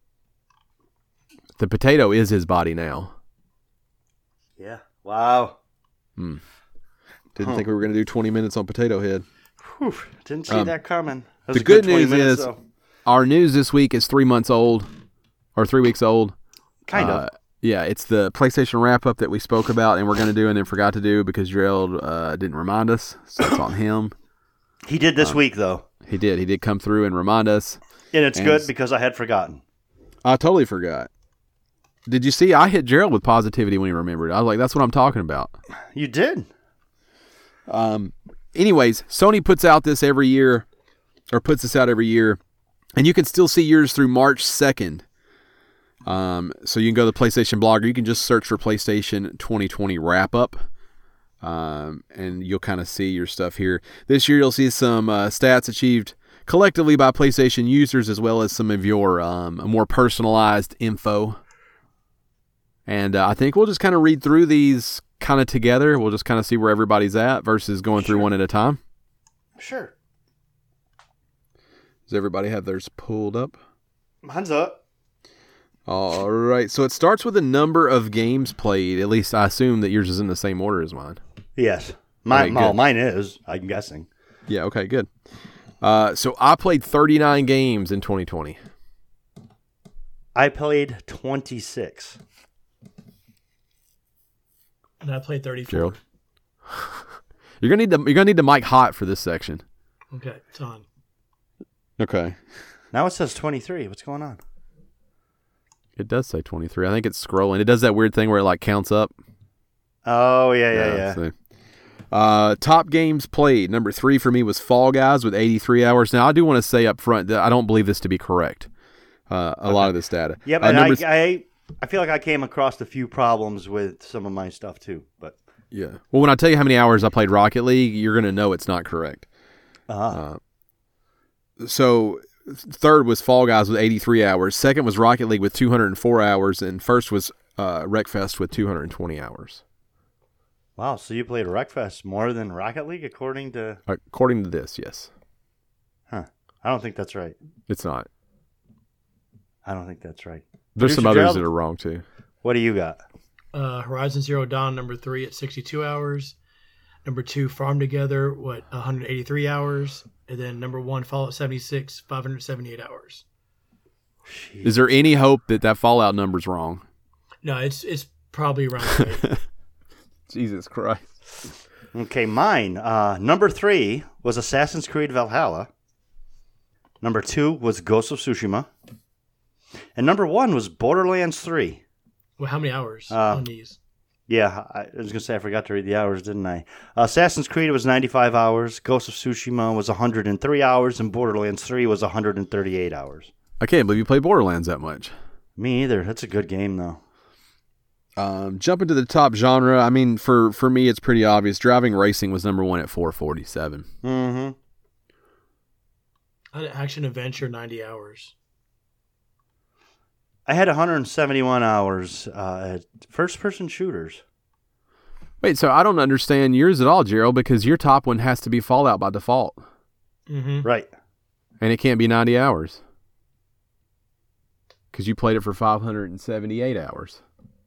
The potato is his body now. Yeah. Wow. Didn't Huh. think we were going to do twenty minutes on Potato Head. Whew, didn't see Um, that coming. That was the a good good twenty news minutes, is- though. Our news this week is three months old, or three weeks old. Kind Uh, of. Yeah, it's the PlayStation wrap-up that we spoke about and we're going to do and then forgot to do because Gerald uh, didn't remind us, so it's on him. He did this um, week, though. He did. He did come through and remind us. And it's and good because I had forgotten. I totally forgot. Did you see? I hit Gerald with positivity when he remembered. I was like, that's what I'm talking about. You did. Um. Anyways, Sony puts out this every year, or puts this out every year, and you can still see yours through March second. Um, so you can go to the PlayStation Blogger. You can just search for PlayStation twenty twenty Wrap Up, um, and you'll kind of see your stuff here. This year you'll see some uh, stats achieved collectively by PlayStation users, as well as some of your um, more personalized info. And uh, I think we'll just kind of read through these kind of together. We'll just kind of see where everybody's at versus going Sure. through one at a time. Sure. Does everybody have theirs pulled up? Mine's up. All right, so it starts with the number of games played. At least I assume that yours is in the same order as mine. Yes. Mine, Okay, well, good. mine is, I'm guessing. Yeah, okay, good. Uh, so I played thirty-nine games in twenty twenty. I played twenty-six. And I played thirty-four. Gerald, you're gonna need the you're gonna need the mic hot for this section. Okay, it's on. Okay, Now it says twenty-three. What's going on? it does say twenty-three. I think it's scrolling. It does that weird thing where it like counts up. Oh, yeah, yeah, yeah. so- Uh, top games played. Number three for me was Fall Guys with eighty-three hours. Now I do want to say up front that I don't believe this to be correct. Uh, a lot of this data. Yeah, Uh, but number I, th- I, I feel like I came across a few problems with some of my stuff too. But yeah. Well, when I tell you how many hours I played Rocket League, you're gonna know it's not correct. uh-huh. Uh, so third was Fall Guys with eighty-three hours. Second was Rocket League with two hundred four hours, and first was uh, Wreckfest with two hundred twenty hours. Wow, so you played Wreckfest more than Rocket League, according to... According to this, yes. Huh. I don't think that's right. It's not. I don't think that's right. There's some Producer others Gerald? that are wrong too. What do you got? Uh, Horizon Zero Dawn, number three at sixty-two hours. Number two, Farm Together, what, one hundred eighty-three hours. And then number one, Fallout seventy-six, five hundred seventy-eight hours. Is there any hope that that Fallout number's wrong? No, it's it's probably around right. Jesus Christ. Okay, mine. Uh, number three was Assassin's Creed Valhalla. Number two was Ghost of Tsushima. And number one was Borderlands three. Well, how many hours Uh, on these? Yeah, I I was going to say I forgot to read the hours, didn't I? Uh, Assassin's Creed was ninety-five hours. Ghost of Tsushima was one hundred three hours. And Borderlands three was one hundred thirty-eight hours. I can't believe you played Borderlands that much. Me either. That's a good game, though. Um, jumping to the top genre, I mean, for, for me, it's pretty obvious. Driving Racing was number one at four forty-seven. Mm-hmm. I had Action Adventure, ninety hours. I had one hundred seventy-one hours uh, at first-person shooters. Wait, so I don't understand yours at all, Gerald, because your top one has to be Fallout by default. Mm-hmm. Right. And it can't be ninety hours. Because you played it for five hundred seventy-eight hours.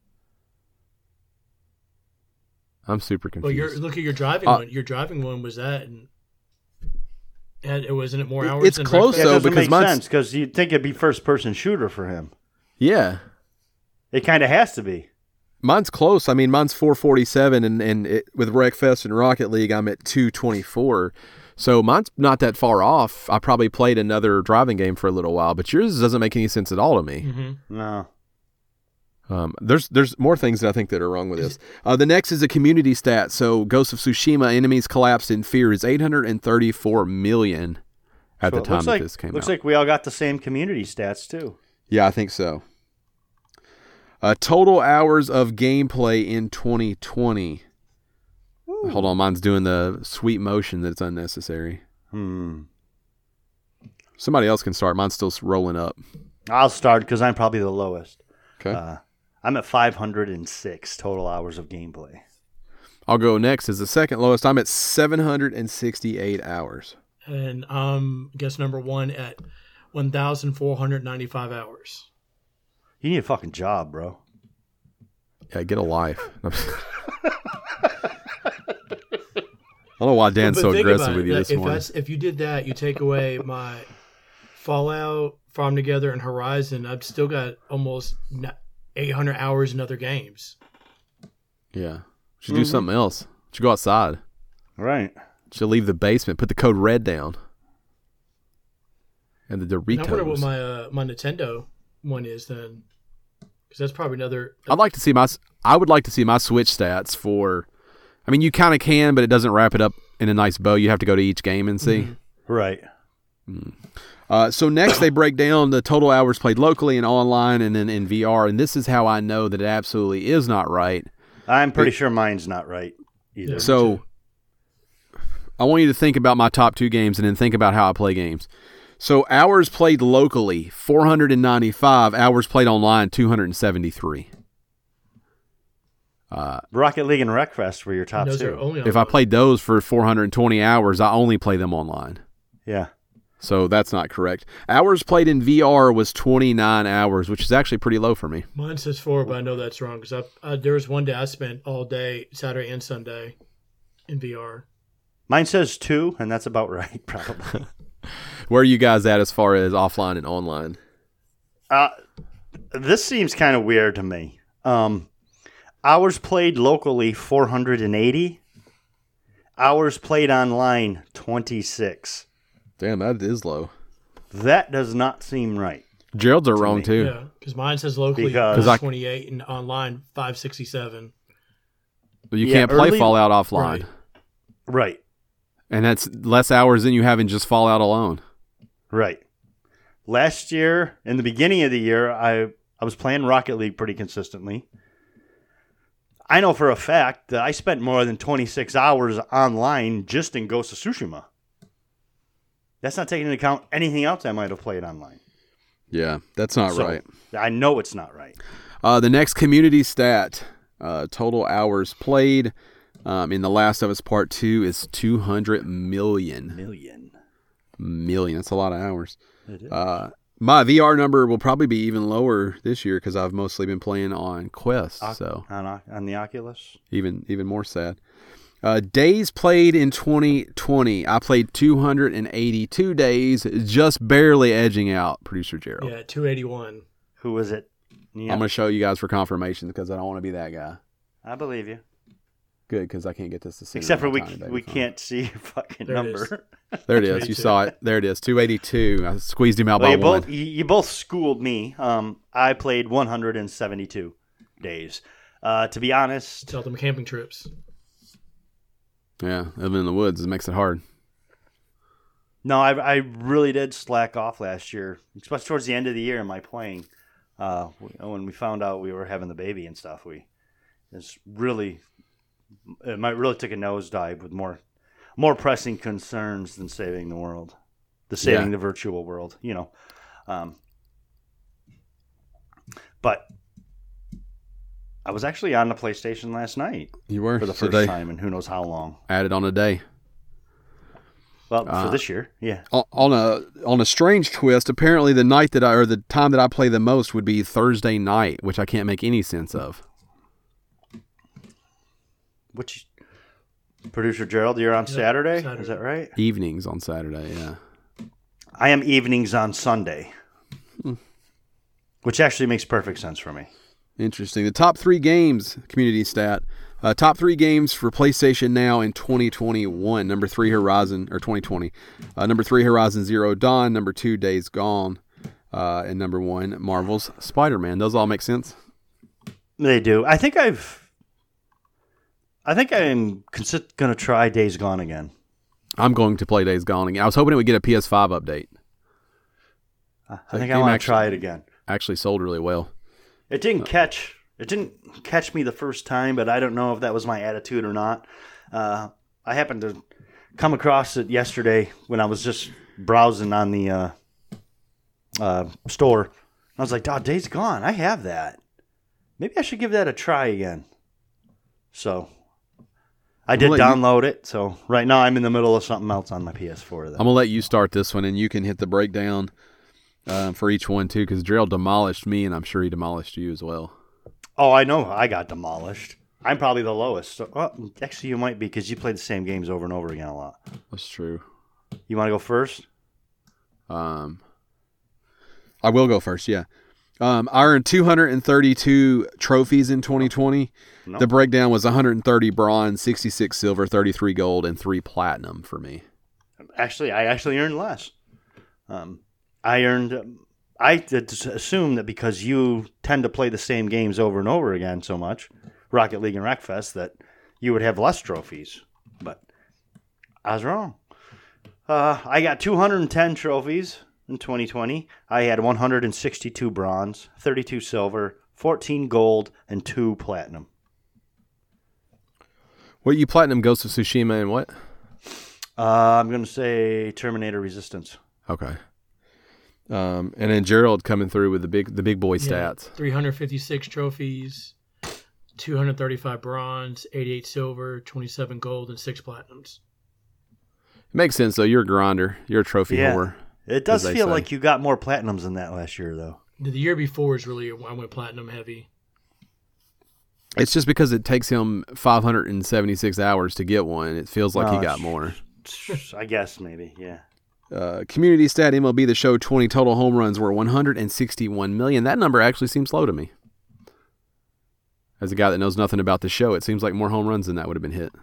I'm super confused. Well, your look at your driving Uh, one. Your driving one was that, and had, it wasn't it more It- hours? it's than close, Wreckfest? Yeah, it So, doesn't because make mine's- sense because you'd think it'd be first-person shooter for him. Yeah. It kind of has to be. Mine's close. I mean, mine's four forty-seven, and, and it, with Wreckfest and Rocket League, I'm at two twenty-four. So mine's not that far off. I probably played another driving game for a little while, but yours doesn't make any sense at all to me. Mhm. No. Um, there's there's more things that I think that are wrong with this. Uh, the next is a community stat. So Ghost of Tsushima, enemies collapsed in fear, is eight hundred thirty-four million at So the it time looks that like, this came looks out. like we all got the same community stats, too. Yeah, I think so. Uh, total hours of gameplay in twenty twenty. Ooh. Hold on, mine's doing the sweet motion that's unnecessary. Hmm. Somebody else can start. Mine's still rolling up. I'll start because I'm probably the lowest. Okay. Uh, I'm at five hundred six total hours of gameplay. I'll go next as the second lowest. I'm at seven hundred sixty-eight hours. And um, guess number one at one thousand four hundred ninety-five hours. You need a fucking job, bro. Yeah, get a life. I don't know why Dan's But so think aggressive about with it, you that this if morning. that's if you did that, you take away my Fallout, Farm Together, and Horizon. I've still got almost eight hundred hours in other games. Yeah. Should Mm-hmm. do something else. Should go outside. Right. Should leave the basement. Put the code red down. And the And I wonder what Doritos. my uh, my Nintendo one is then, because that's probably another. I'd like to see my. I would like to see my Switch stats for. I mean, you kind of can, but it doesn't wrap it up in a nice bow. You have to go to each game and see. Mm-hmm. Right. Uh, so next they break down the total hours played locally and online, and then in V R. And this is how I know that it absolutely is not right. I'm pretty sure mine's not right either. Yeah. So I want you to think about my top two games and then think about how I play games. So hours played locally, four hundred ninety-five. Hours played online, two hundred seventy-three. Rocket League and Wreckfest were your top Those are two. only If I played those for four hundred twenty hours, I only play them online. Yeah. So that's not correct. Hours played in V R was twenty-nine hours, which is actually pretty low for me. Mine says four, but I know that's wrong because I, I there was one day I spent all day Saturday and Sunday in V R. Mine says two, and that's about right, probably. Where are you guys at as far as offline and online? uh, this seems kind of weird to me. Um, hours played locally, four hundred eighty. Hours played online, twenty-six. Damn, that is low. That does not seem right. Gerald's are wrong me. too. Yeah, because mine says locally Because- I- twenty-eight and online five sixty-seven. But you Yeah, can't play early- Fallout offline. Right. Right. And that's less hours than you have in just Fallout alone. Right. Last year, in the beginning of the year, I, I was playing Rocket League pretty consistently. I know for a fact that I spent more than twenty-six hours online just in Ghost of Tsushima. That's not taking into account anything else I might have played online. Yeah, that's not So, right. I know it's not right. Uh, the next community stat, uh, total hours played um, in The Last of Us Part two is two hundred million. Million. Million. That's a lot of hours. It is. Uh, my V R number will probably be even lower this year because I've mostly been playing on Quest. Oc- So on, Oc- on the Oculus? even even more sad. Uh, days played in twenty twenty. I played two hundred eighty-two days, just barely edging out Producer Gerald. Yeah, two eighty-one. Who was it? Yeah, I'm going to show you guys for confirmation because I don't want to be that guy. I believe you. Good, because I can't get this to see. Except for on my we tiny baby we phone. can't see your fucking There it number. There it is. You saw it. There it is. two eighty-two. I squeezed him out Well, by you one. both you, you both schooled me. Um, I played one hundred seventy-two days. Uh, to be honest, Tell them camping trips. Yeah, living in the woods, it makes it hard. no, I I really did slack off last year, especially towards the end of the year. In my playing, uh, when we found out we were having the baby and stuff, we it's really it might really took a nosedive with more more pressing concerns than saving the world, the saving Yeah. the virtual world. You know, um, but. I was actually on the PlayStation last night You were for the so first they time in who knows how long. added on a day. Well, Uh, for this year, yeah. O- On a on a strange twist, apparently the night that I or the time that I play the most would be Thursday night, which I can't make any sense of. Which producer Gerald, you're on Saturday? Saturday. Is that right? Evenings on Saturday, yeah. I am evenings on Sunday, Hmm. which actually makes perfect sense for me. Interesting. The top three games, community stat. Uh, top three games for PlayStation Now in twenty twenty-one. Number three, Horizon, or twenty twenty. Uh, number three, Horizon Zero Dawn. Number two, Days Gone. Uh, and number one, Marvel's Spider-Man. Those all make sense? They do. I think I've. I think I'm consi- going to try Days Gone again. I'm going to play Days Gone again. I was hoping it would get a P S five update. I The think I game want to actually- try it again. Actually sold really well. It didn't catch. It didn't catch me the first time, but I don't know if that was my attitude or not. Uh, I happened to come across it yesterday when I was just browsing on the uh, uh, store. I was like, "Oh, Days Gone. I have that. Maybe I should give that a try again." So I did I'll let you- download it. So right now I'm in the middle of something else on my P S four. Though. I'm going to let you start this one, and you can hit the breakdown um, for each one, too, because Gerald demolished me, and I'm sure he demolished you as well. Oh, I know. I got demolished. I'm probably the lowest. So, well, actually, you might be because you play the same games over and over again a lot. That's true. You want to go first? Um, I will go first, yeah. Um, I earned two hundred thirty-two trophies in twenty twenty. No. The breakdown was one hundred thirty bronze, sixty-six silver, thirty-three gold, and three platinum for me. Actually, I actually earned less. Um, I earned. I did assume that because you tend to play the same games over and over again so much, Rocket League and Wreckfest, that you would have less trophies. But I was wrong. Uh, I got two hundred ten trophies in twenty twenty. I had one hundred sixty-two bronze, thirty-two silver, fourteen gold, and two platinum. What you platinum Ghost of Tsushima and what? Uh, I'm going to say Terminator Resistance. Okay. Um, and then Gerald coming through with the big the big boy Yeah, stats. three hundred fifty-six trophies, two hundred thirty-five bronze, eighty-eight silver, twenty-seven gold, and six platinums. It makes sense though. You're a grinder. You're a trophy Yeah. whore. It does as they feel say. like you got more platinums than that last year, though. The year before is really I went platinum heavy. It's just because it takes him five hundred seventy-six hours to get one. It feels like Well, he got sh- more. I guess maybe, yeah. Uh, community stat M L B The Show twenty total home runs were one hundred sixty-one million. That number actually seems low to me. As a guy that knows nothing about the show, it seems like more home runs than that would have been hit.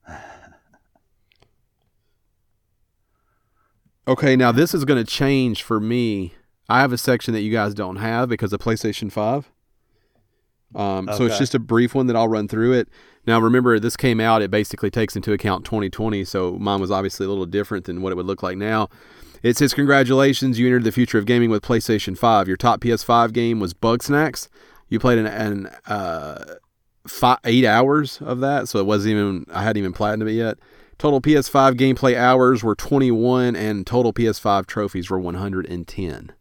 Okay, now this is going to change for me. I have a section that you guys don't have because of PlayStation five. Um, So it's Okay. just a brief one that I'll run through it. Now, remember, this came out. It basically takes into account twenty twenty, so mine was obviously a little different than what it would look like now. It says, congratulations, you entered the future of gaming with PlayStation five. Your top P S five game was Bugsnax. You played an, an uh, five, eight hours of that, so it wasn't even, I hadn't even platinumed it yet. Total P S five gameplay hours were twenty-one, and total P S five trophies were one hundred ten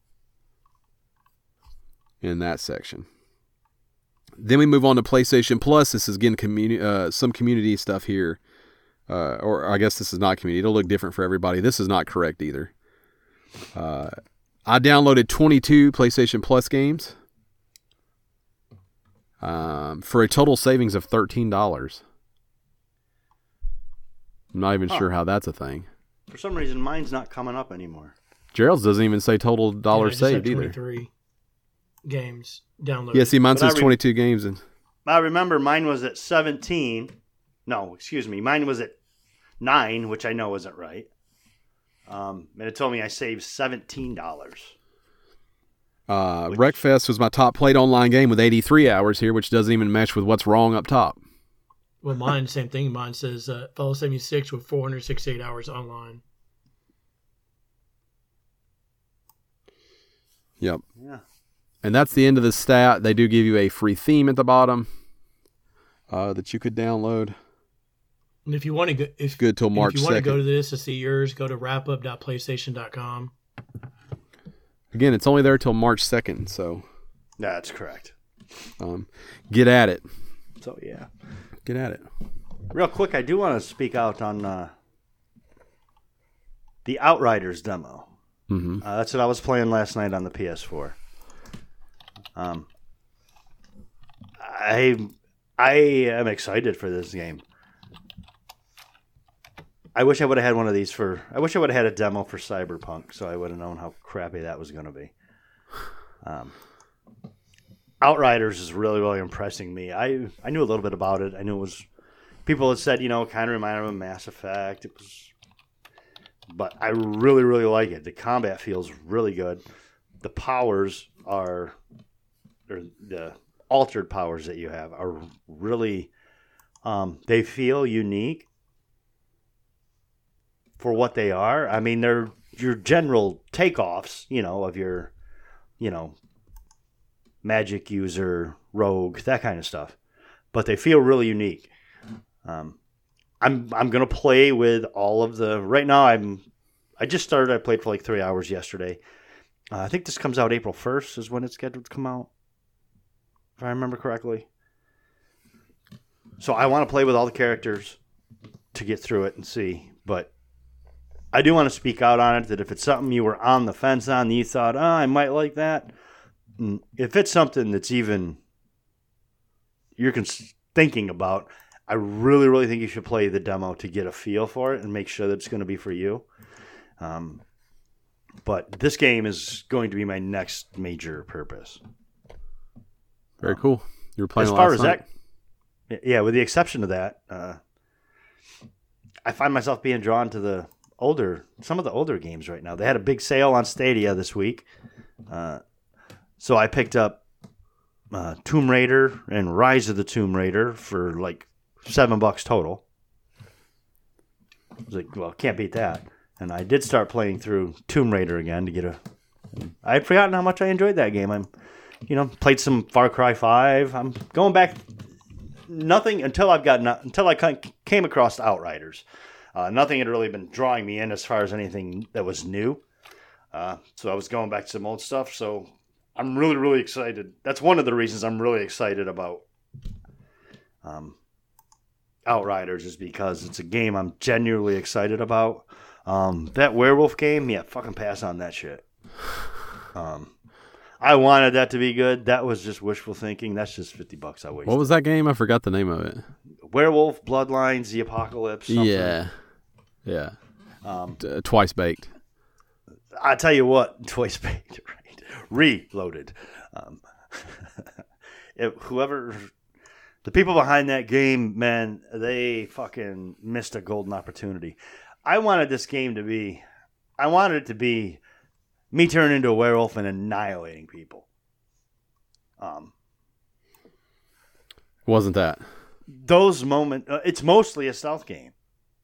in that section. Then we move on to PlayStation Plus. This is again communi- uh, some community stuff here. Uh, or I guess this is not community. It'll look different for everybody. This is not correct either. Uh, I downloaded twenty-two PlayStation Plus games um, for a total savings of thirteen dollars. I'm not even Huh. sure how that's a thing. For some reason, mine's not coming up anymore. Gerald's doesn't even say total Yeah, dollars I just had saved either. twenty-three games downloaded. Yeah, see, mine But I says re- twenty-two games. And I remember mine was at seventeen. No, excuse me. Mine was at nine, which I know isn't right. Um, and it told me I saved seventeen dollars. uh, Which- Wreckfest was my top played online game with eighty-three hours here, which doesn't even match with what's wrong up top. Well, mine, same thing. Mine says uh, Fallout seventy-six with four hundred sixty-eight hours online. Yep. Yeah. And that's the end of the stat. They do give you a free theme at the bottom uh, that you could download. And if you want to go, if Good till March if you want to go to second. this to see yours, go to wrap up dot playstation dot com. Again, it's only there till March second, so That's correct. um, get at it. So, yeah. Get at it. Real quick, I do want to speak out on uh, the Outriders demo. Mm-hmm. Uh, that's what I was playing last night on the P S four. Um, I I am excited for this game. I wish I would have had one of these for. I wish I would have had a demo for Cyberpunk, so I would have known how crappy that was going to be. Um, Outriders is really, really impressing me. I I knew a little bit about it. I knew it was. People had said, you know, kind of reminded them of Mass Effect. It was, but I really, really like it. The combat feels really good. The powers are, or the altered powers that you have are really. Um, they feel unique for what they are. I mean, they're your general takeoffs, you know, of your, you know, magic user, rogue, that kind of stuff. But they feel really unique. Um, I'm I'm gonna play with all of the. Right now, I'm. I just started. I played for like three hours yesterday. Uh, I think this comes out April first is when it's scheduled to come out, if I remember correctly. So I want to play with all the characters to get through it and see. But I do want to speak out on it that if it's something you were on the fence on, that you thought, oh, I might like that. If it's something that's even you're cons- thinking about, I really, really think you should play the demo to get a feel for it and make sure that it's going to be for you. Um, but this game is going to be my next major purpose. Very cool. You were playing As a far last as night. that, yeah, with the exception of that, uh, I find myself being drawn to the older, some of the older games right now. They had a big sale on Stadia this week, uh, so I picked up uh, Tomb Raider and Rise of the Tomb Raider for like seven bucks total. I was like, well, can't beat that. And I did start playing through Tomb Raider again to get a. I had forgotten how much I enjoyed that game. I'm, you know, played some Far Cry five. I'm going back. Nothing until I've gotten until I came across Outriders. Uh, nothing had really been drawing me in as far as anything that was new. Uh, so I was going back to some old stuff. So I'm really, really excited. That's one of the reasons I'm really excited about um, Outriders is because it's a game I'm genuinely excited about. Um, that werewolf game, yeah, fucking pass on that shit. Um, I wanted that to be good. That was just wishful thinking. That's just fifty bucks I wasted. What was that game? I forgot the name of it. Werewolf, Bloodlines, The Apocalypse. Something. Yeah. Yeah. Um, D- twice baked. I tell you what, twice baked, right? Reloaded. Um, if whoever, the people behind that game, man, they fucking missed a golden opportunity. I wanted this game to be, I wanted it to be me turning into a werewolf and annihilating people. Um, Wasn't that? Those moments, uh, it's mostly a stealth game.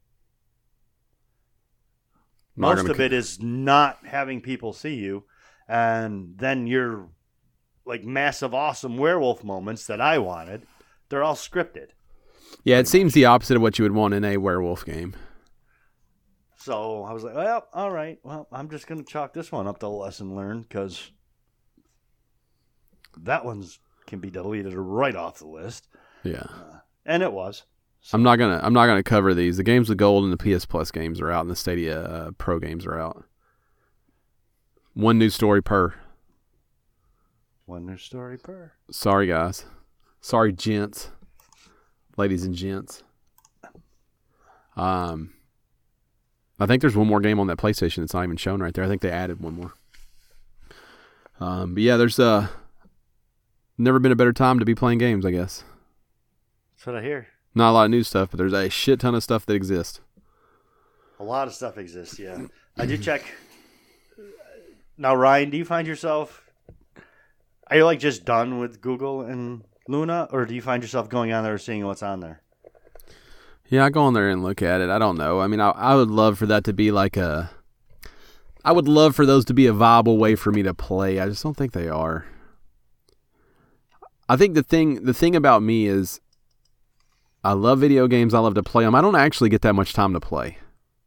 Not Most gonna of it is not having people see you, and then your like massive, awesome werewolf moments that I wanted, they're all scripted. Yeah, it seems the opposite of what you would want in a werewolf game. So I was like, well, all right. Well, I'm just going to chalk this one up to lesson learned because that one's can be deleted right off the list. Yeah. Uh, and it was. I'm not gonna. I'm not gonna cover these. The games with gold and the P S Plus games are out, and the Stadia uh, Pro games are out. One new story per. One new story per. Sorry, guys. Sorry, gents, ladies and gents. Um, I think there's one more game on that PlayStation that's not even shown right there. I think they added one more. Um, but yeah, there's uh, never been a better time to be playing games, I guess. That's what I hear. Not a lot of new stuff, but there's a shit ton of stuff that exists. A lot of stuff exists, yeah. I did check. Now, Ryan, do you find yourself, are you like just done with Google and Luna, or do you find yourself going on there and seeing what's on there? Yeah, I go on there and look at it. I don't know. I mean, I, I would love for that to be like a, I would love for those to be a viable way for me to play. I just don't think they are. I think the thing, the thing about me is, I love video games. I love to play them. I don't actually get that much time to play.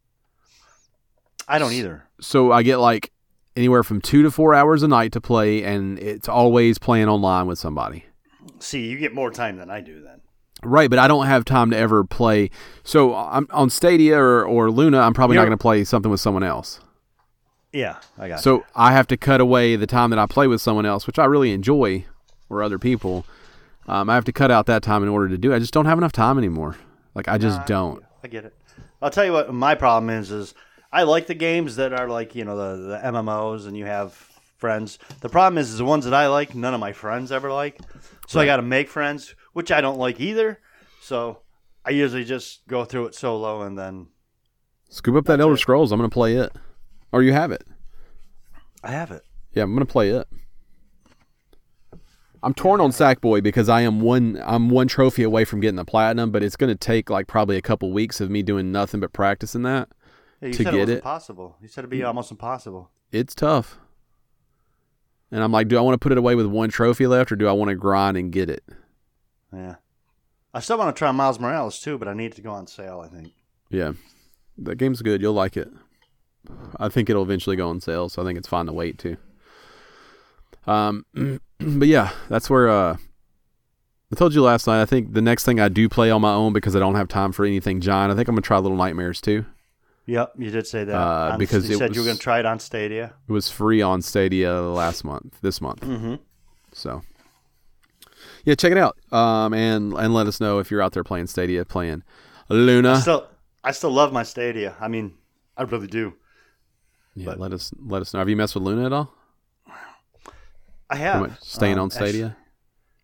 I don't either. So I get like anywhere from two to four hours a night to play, and it's always playing online with somebody. See, you get more time than I do then. Right, but I don't have time to ever play. So I'm on Stadia or, or Luna, I'm probably You're, not going to play something with someone else. Yeah, I got So you. I have to cut away the time that I play with someone else, which I really enjoy, or other people. Um, I have to cut out that time in order to do it. I just don't have enough time anymore. Like, I just Nah, don't. I get it. I'll tell you what my problem is, is I like the games that are like, you know, the, the M M Os and you have friends. The problem is, is the ones that I like, none of my friends ever like. So right. I got to make friends, which I don't like either. So I usually just go through it solo and then... Scoop up that Elder it. Scrolls. I'm going to play it. Or you have it. I have it. Yeah, I'm going to play it. I'm torn on Sackboy because I am one I'm one trophy away from getting the platinum, but it's going to take like probably a couple weeks of me doing nothing but practicing that yeah, you to said get it. Was it. Impossible. You said it'd be almost impossible. It's tough. And I'm like, do I want to put it away with one trophy left, or do I want to grind and get it? Yeah. I still want to try Miles Morales too, but I need it to go on sale, I think. Yeah. That game's good. You'll like it. I think it'll eventually go on sale, so I think it's fine to wait too. Um, but yeah, that's where, uh, I told you last night, I think the next thing I do play on my own because I don't have time for anything giant, I think I'm going to try Little Nightmares too. Yep, you did say that. Uh, on, because you it said was, you were going to try it on Stadia. It was free on Stadia last month, this month. Mm-hmm. So, yeah, check it out. Um, and, and let us know if you're out there playing Stadia, playing Luna. I still, I still love my Stadia. I mean, I really do. Yeah, but, let us, let us know. Have you messed with Luna at all? I have. Staying um, on Stadia?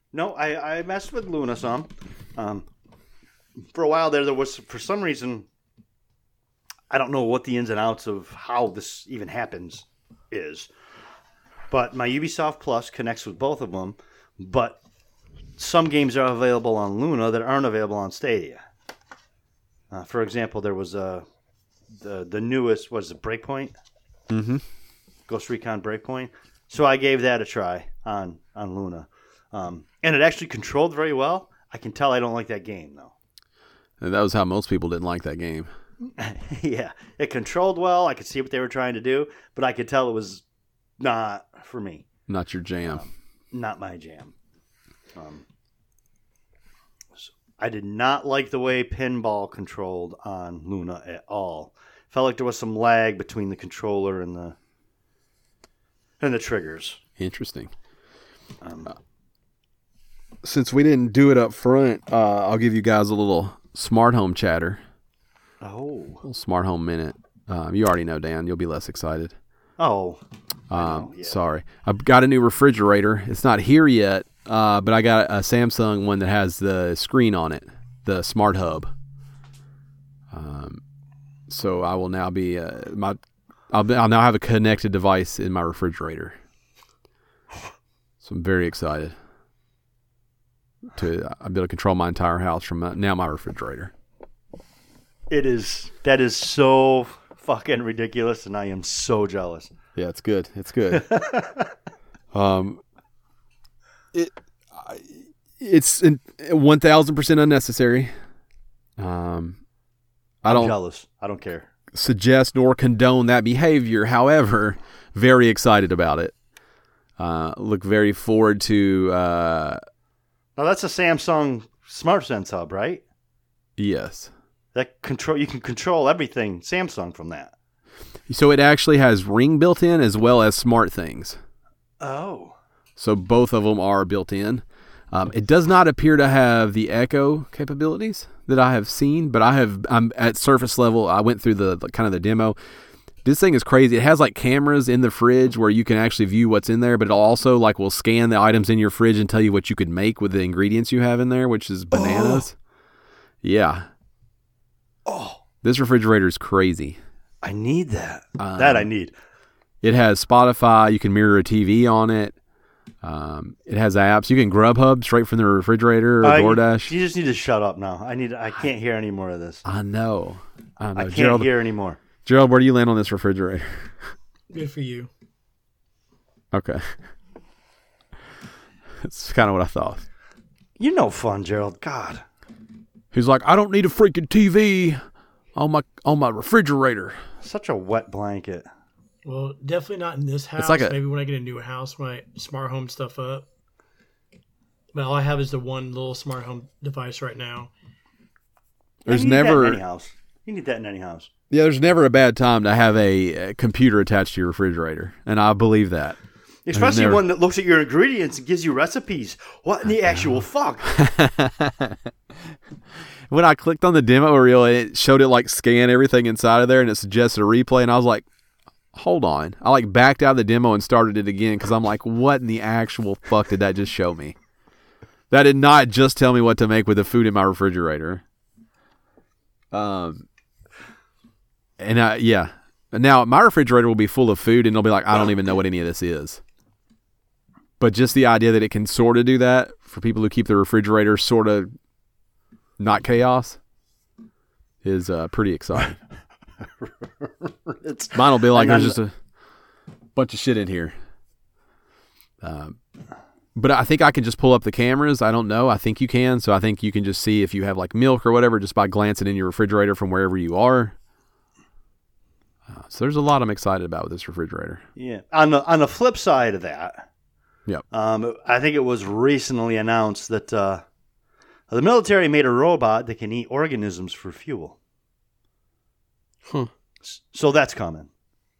No, I, I messed with Luna some. Um, for a while there, there was, for some reason, I don't know what the ins and outs of how this even happens is. But my Ubisoft Plus connects with both of them, but some games are available on Luna that aren't available on Stadia. Uh, for example, there was uh, the the newest, was it Breakpoint? Mm-hmm. Ghost Recon Breakpoint. So I gave that a try on, on Luna. Um, and it actually controlled very well. I can tell I don't like that game, though. And that was how most people didn't like that game. Yeah, it controlled well. I could see what they were trying to do, but I could tell it was not for me. Not your jam. Um, not my jam. Um, so I did not like the way pinball controlled on Luna at all. Felt like there was some lag between the controller and the and the triggers. Interesting. Um, uh, since we didn't do it up front, uh, I'll give you guys a little smart home chatter. oh, A little smart home minute. Um, you already know, Dan. You'll be less excited. oh. Um, know, yeah. Sorry. I've got a new refrigerator. It's not here yet, uh, but I got a Samsung one that has the screen on it, the Smart Hub. Um, so I will now be uh, my. I'll, be, I'll now have a connected device in my refrigerator. So I'm very excited to I'll be able to control my entire house from my, now my refrigerator. It is. That is so fucking ridiculous, and I am so jealous. Yeah, it's good. It's good. um, it it's one thousand percent unnecessary. Um, I don't I'm jealous. I don't care. suggest nor condone that behavior. However, very excited about it. Uh, look very forward to. Uh, Now that's a Samsung SmartSense hub, right? yes. That control you can control everything Samsung from that. So it actually has Ring built in as well as Smart Things. Oh. So both of them are built in. Um, it does not appear to have the Echo capabilities that I have seen, but I have. I'm at surface level. I went through the, the kind of the demo. This thing is crazy. It has like cameras in the fridge where you can actually view what's in there, but it also like will scan the items in your fridge and tell you what you could make with the ingredients you have in there, which is bananas. Oh. Yeah. Oh. This refrigerator is crazy. I need that. Um, that I need. It has Spotify. You can mirror a T V on it. Um, it has apps. You can Grubhub straight from the refrigerator or uh, DoorDash. You, you just need to shut up now. I need. I can't hear any more of this. I know. I know. I can't Gerald, hear anymore. Gerald, where do you land on this refrigerator? Good for you. Okay. That's kind of what I thought. You're no fun, Gerald. God. He's like, I don't need a freaking T V on my on my refrigerator. Such a wet blanket. Well, definitely not in this house. like a- Maybe when I get a new house, when I smart home stuff up. But all I have is the one little smart home device right now. There's you need never that in any house. You need that in any house. Yeah, there's never a bad time to have a, a computer attached to your refrigerator, and I believe that. Especially never- one that looks at your ingredients and gives you recipes. What in the actual fuck? When I clicked on the demo reel, it showed it like scan everything inside of there, and it suggested a replay, and I was like, hold on. I like backed out of the demo and started it again because I'm like, what in the actual fuck did that just show me? That did not just tell me what to make with the food in my refrigerator. Um, and I, yeah. Now, my refrigerator will be full of food, and it'll be like, I don't even know what any of this is. But just the idea that it can sort of do that for people who keep the refrigerator sort of not chaos is uh, pretty exciting. It's, Mine will be like, and there's I'm- just a bunch of shit in here. Um, but I think I can just pull up the cameras. I don't know. I think you can. So I think you can just see if you have like milk or whatever just by glancing in your refrigerator from wherever you are. Uh, so there's a lot I'm excited about with this refrigerator. Yeah. On the on the flip side of that, Yep. um, I think it was recently announced that uh, the military made a robot that can eat organisms for fuel. Huh. S- So that's coming.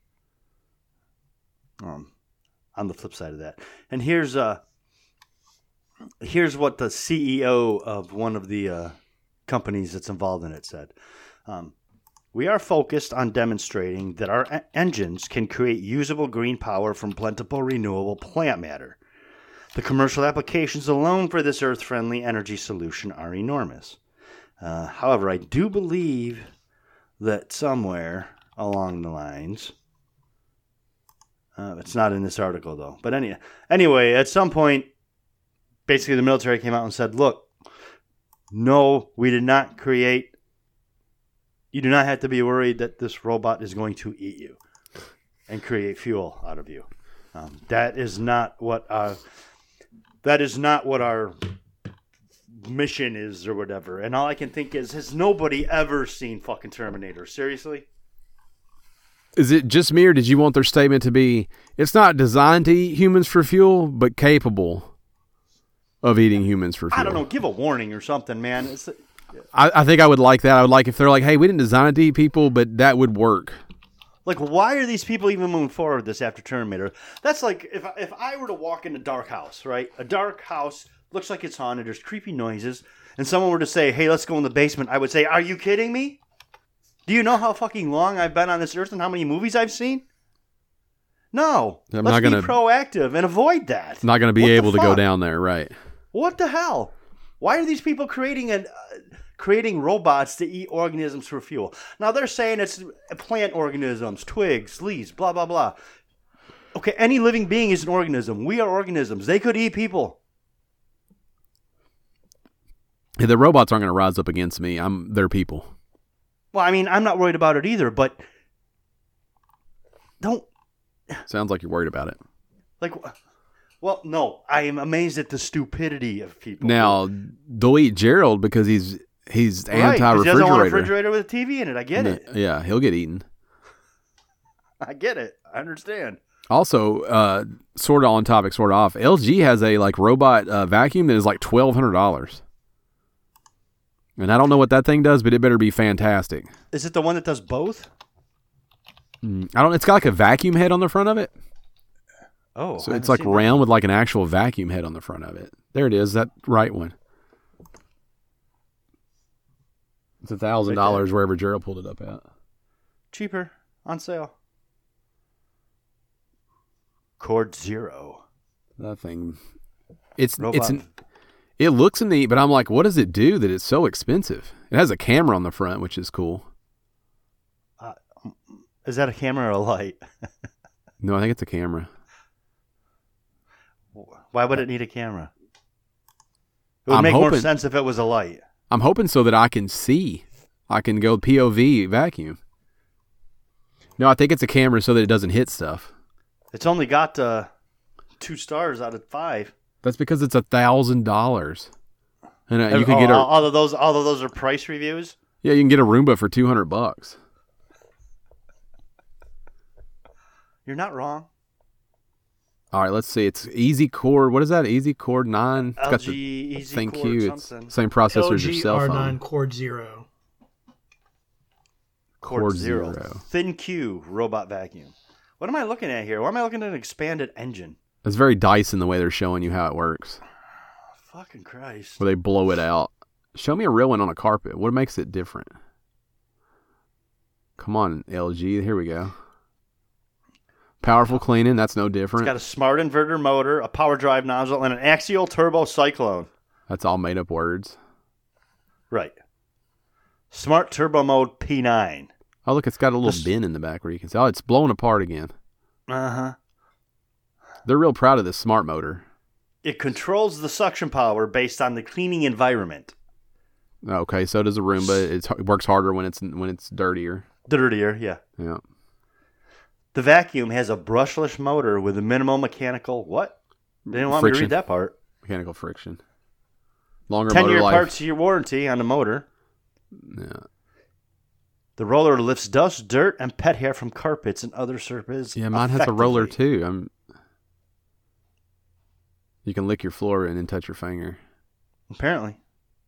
Um, on the flip side of that, and here's uh, here's what the C E O of one of the uh, companies that's involved in it said. Um, We are focused on demonstrating that our e- engines can create usable green power from plentiful renewable plant matter. The commercial applications alone for this Earth-friendly energy solution are enormous. Uh, however, I do believe that somewhere along the lines, uh, it's not in this article though, but any, anyway, at some point, basically the military came out and said, look, no, we did not create, you do not have to be worried that this robot is going to eat you and create fuel out of you. Um, that is not what our, that is not what our mission is or whatever. And all I can think is, has nobody ever seen fucking Terminator? Seriously? Is it just me, or did you want their statement to be, it's not designed to eat humans for fuel, but capable of eating humans for fuel? I don't know. Give a warning or something, man. It's, I, I think I would like that. I would like if they're like, hey, we didn't design it to eat people, but that would work. like, why are these people even moving forward with this after Terminator? That's like, if, if I were to walk in a dark house, right? A dark house looks like it's haunted. There's creepy noises. And someone were to say, hey, let's go in the basement. I would say, are you kidding me? Do you know how fucking long I've been on this earth and how many movies I've seen? No. I'm Let's not gonna, be proactive and avoid that. Not going to be What the able to go fuck? down there, right? What the hell? Why are these people creating an, uh, creating robots to eat organisms for fuel? Now they're saying it's plant organisms, twigs, leaves, blah, blah, blah. Okay, any living being is an organism. We are organisms. They could eat people. Yeah, the robots aren't going to rise up against me. I'm their people. Well, I mean, I'm not worried about it either, but don't... Sounds like you're worried about it. Like, well, no. I am amazed at the stupidity of people. Now, they'll eat Gerald because he's he's Right, 'cause anti-refrigerator. he doesn't want a refrigerator with a T V in it. I get it. Yeah, he'll get eaten. I get it. I understand. Also, uh, sort of on topic, sort of off. L G has a like robot uh, vacuum that is like twelve hundred dollars, and I don't know what that thing does, but it better be fantastic. Is it the one that does both? Mm, I don't. It's got like a vacuum head on the front of it, Oh, so I it's haven't like seen that. round with like an actual vacuum head on the front of it. There it is, that right one. It's a thousand dollars wherever Gerald pulled it up at. Cheaper on sale. Cord Zero. That thing, it's Robot. it's an, it looks neat, but I'm like, what does it do that it's so expensive? It has a camera on the front, which is cool. Is that a camera or a light? No, I think it's a camera. Why would it need a camera? It would I'm make more hoping- sense if it was a light. I'm hoping so that I can see. I can go P O V vacuum. No, I think it's a camera so that it doesn't hit stuff. It's only got uh, two stars out of five. That's because it's a thousand dollars, and uh, you can oh, get a all of those. All of those are price reviews. yeah, you can get a Roomba for two hundred bucks. You're not wrong. All right, let's see. It's Easy Core. What is that? Easy Core nine. It's L got G the Easy thank Cord you. It's something. same processor as your L G cell R phone. nine Cord Zero. Cord, Cord Zero. Zero. Thin Q robot vacuum. What am I looking at here? Why am I looking at an expanded engine? It's very Dyson the way they're showing you how it works, Fucking Christ. where they blow it out. Show me a real one on a carpet. What makes it different? Come on, L G. Here we go. Powerful cleaning. That's no It's different. got a smart inverter motor, a power drive nozzle, and an axial turbo cyclone. That's all made up words. Right. Smart turbo mode P nine. Oh, look, it's got a little This- bin in the back where you can see. Oh, it's blowing apart again. Uh-huh. They're real proud of this smart motor. It controls the suction power based on the cleaning environment. Okay, so does a Roomba. It's, it works harder when it's when it's dirtier. Dirtier, yeah. Yeah. The vacuum has a brushless motor with a minimal mechanical... What? They didn't want me to Friction. read that part. Mechanical friction. Longer ten-year motor life. parts year warranty on the motor. Yeah. The roller lifts dust, dirt, and pet hair from carpets and other surfaces. Yeah, mine has a roller effectively. too. I'm. You can lick your floor and then touch your finger. Apparently.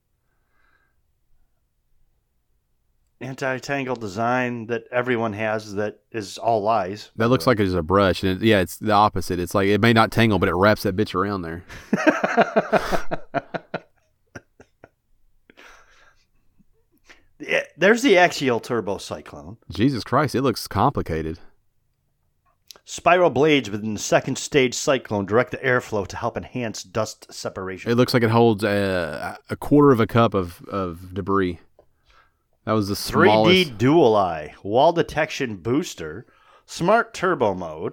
Anti-tangle design that everyone has that is all lies. That looks like it's a brush, and it, yeah, it's the opposite. It's like it may not tangle, but it wraps that bitch around there. Yeah, there's the axial turbo cyclone. Jesus Christ, it looks complicated. Spiral blades within the second stage cyclone direct the airflow to help enhance dust separation. It looks like it holds a, a quarter of a cup of, of debris. That was the smallest. three D dual eye, wall detection booster, smart turbo mode.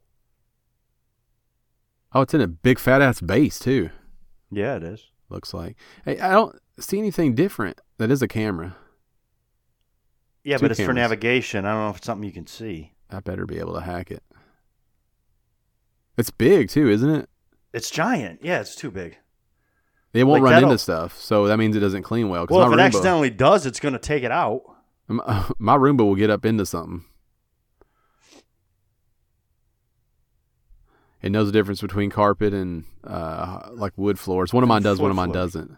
Oh, it's in a big fat ass base too. Yeah, it is. Looks like. Hey, I don't see anything different. That is a camera. Yeah, Two but it's for cameras. navigation. I don't know if it's something you can see. I better be able to hack it. It's big too, isn't it? It's giant. Yeah, it's too big. It won't Like run that'll- into stuff, so that means it doesn't clean well. 'cause Well, if my it Roomba, accidentally does, it's going to take it out. my, my Roomba will get up into something. It knows the difference between carpet and uh, like wood floors. One of mine does, one of mine Wood floor. doesn't.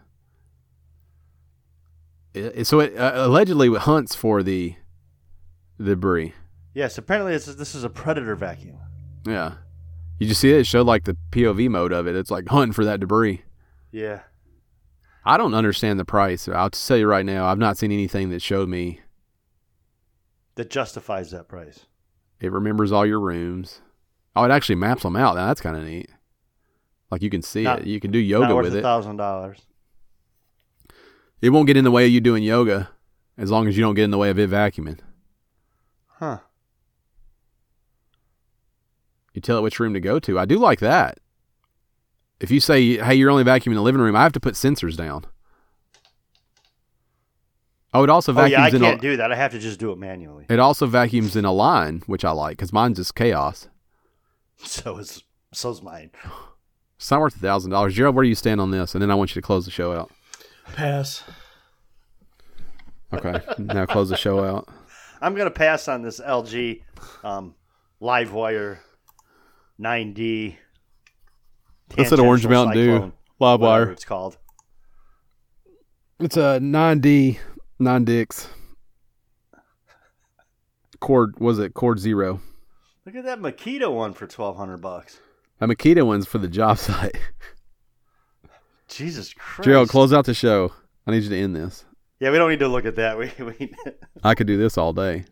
It, it- so it uh, allegedly hunts for the debris. Yes, apparently it's, this is a predator vacuum. Yeah. You just see it? It showed like the P O V mode of it. It's like hunting for that debris. Yeah. I don't understand the price. I'll just tell you right now, I've not seen anything that showed me That justifies that price. it remembers all your rooms. Oh, it actually maps them out. Now that's kind of neat. Like you can see Not- it. You can do yoga Not worth with a it. thousand dollars. It won't get in the way of you doing yoga as long as you don't get in the way of it vacuuming. Huh. You tell it which room to go to. I do like that. If you say, hey, you're only vacuuming the living room, I have to put sensors down. Oh, it also Oh vacuums yeah, I in can't a, do that. I have to just do it manually. it also vacuums in a line, which I like because mine's just chaos. So is so's mine. It's not worth a thousand dollars. Gerald, where do you stand on this? And then I want you to close the show out. Pass. Okay, now close the show out. I'm gonna pass on this L G um, Livewire nine D. That's an Orange tangential Mountain Dew cyclone, live whatever wire. it's called. It's a nine D, nine Dix. Cord, was it Cord Zero? Look at that Makita one for twelve hundred bucks. A Makita one's for the job site. Jesus Christ. Gerald, close out the show. I need you to end this. Yeah, we don't need to look at that. We we I could do this all day.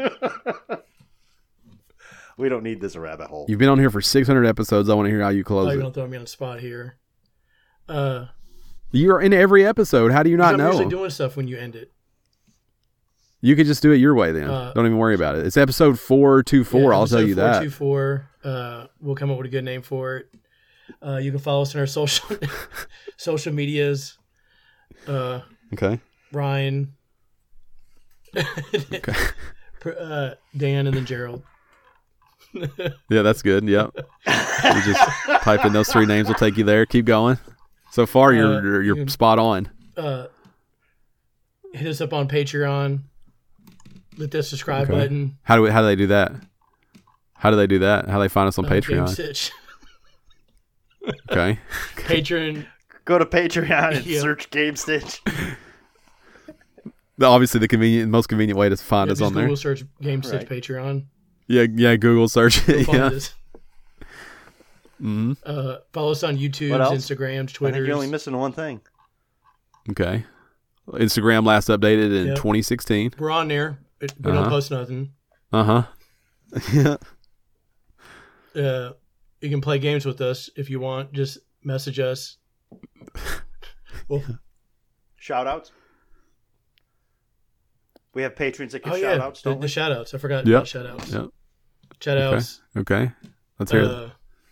we don't need this rabbit hole. You've been on here for six hundred episodes. I want to hear how you Oh, close you're it. gonna throw me on the spot here. Uh, You're in every episode. How do you not I'm know? usually doing stuff when you end it. You could just do it your way then. Uh, Don't even worry about it. It's episode four two four. Yeah, I'll tell episode you that. four two four. Uh, we'll come up with a good name for it. Uh, you can follow us on our social social medias. Uh, Okay. Ryan, Okay. uh, Dan, and then Gerald. Yeah, that's good. Yep. You just type in those three names. Will take you there. Keep going. So far, you're Uh, you're, you're you- spot on. Uh, hit us up on Patreon. Hit that subscribe Okay. button. How do we, how do they do that? How do they do that? How do they find us on Uh, Game Patreon? Stitch. Okay. Patreon. Go to Patreon and Yeah. search Game Stitch. Obviously, the convenient, most convenient way to find Yeah, us just on there. Google search Game Stitch Right. Patreon. Yeah, yeah. Google search You'll it. find Yeah. us. hmm Uh, follow us on YouTube, What else? Instagrams, I think Twitters. you're only missing one thing. Okay. Instagram last updated in Yep. twenty sixteen. We're on there. We don't Uh-huh. post nothing. Uh huh. Yeah. Uh, you can play games with us if you want. Just message us. Well, Shout outs. We have patrons that get oh shout yeah, outs, the, don't the we? shout outs. I forgot Yep. about shout outs. Yep. Shout outs. Okay. Let's hear it. Uh,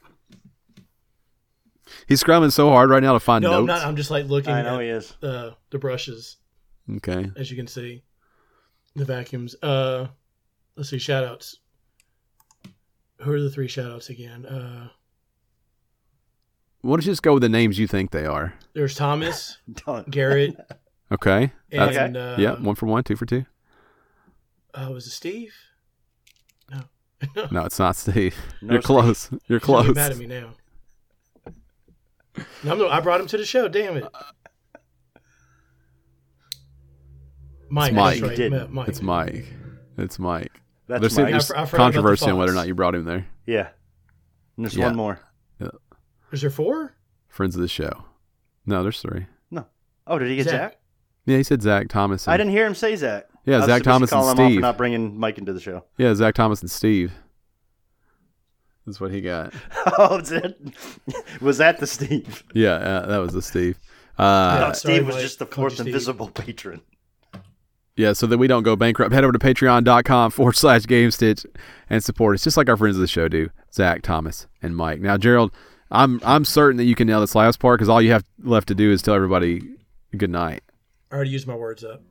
He's scrumming so hard right now to find no, I'm notes. not. I'm just like looking I know at he is. uh, the brushes, Okay. as you can see. The vacuums. Uh, let's see. Shout outs. Who are the three shout outs again? Uh, Why don't you just go with the names you think they are? there's Thomas, Don't. Garrett, Okay. That's, and uh, yeah, one for one, two for two. uh, was it Steve? No. No, it's not Steve. No, You're Steve. close. You're He's gonna close. be mad at me now. No, I'm no, I brought him to the show. Damn it, Mike. It's Mike. That's right. You didn't. Ma- Mike. It's Mike. It's Mike. That's There's, Mike. there's I for- I forgot about the controversy on whether or Fox. not you brought him there. Yeah. And there's Yeah. one more. Is there four? Friends of the show. No, there's three. Oh, did he get Zach? Zach. Yeah, he said Zach Thomas. And, I didn't hear him say Zach. Yeah, I was Zach supposed to Thomas call and him off Steve. for not bringing Mike into the show. Yeah, Zach Thomas and Steve. That's what he got. Oh, was that, was that the Steve? Yeah, uh, that was the Steve. I Uh, thought sorry, Steve was Mike. just the Called fourth you Steve. invisible patron. yeah, so that we don't go bankrupt, head over to patreon.com forward slash game stitch and support us, just like our friends of the show do, Zach, Thomas, and Mike. Now, Gerald, I'm I'm certain that you can nail this last part because all you have left to do is tell everybody good night. I already used my words up.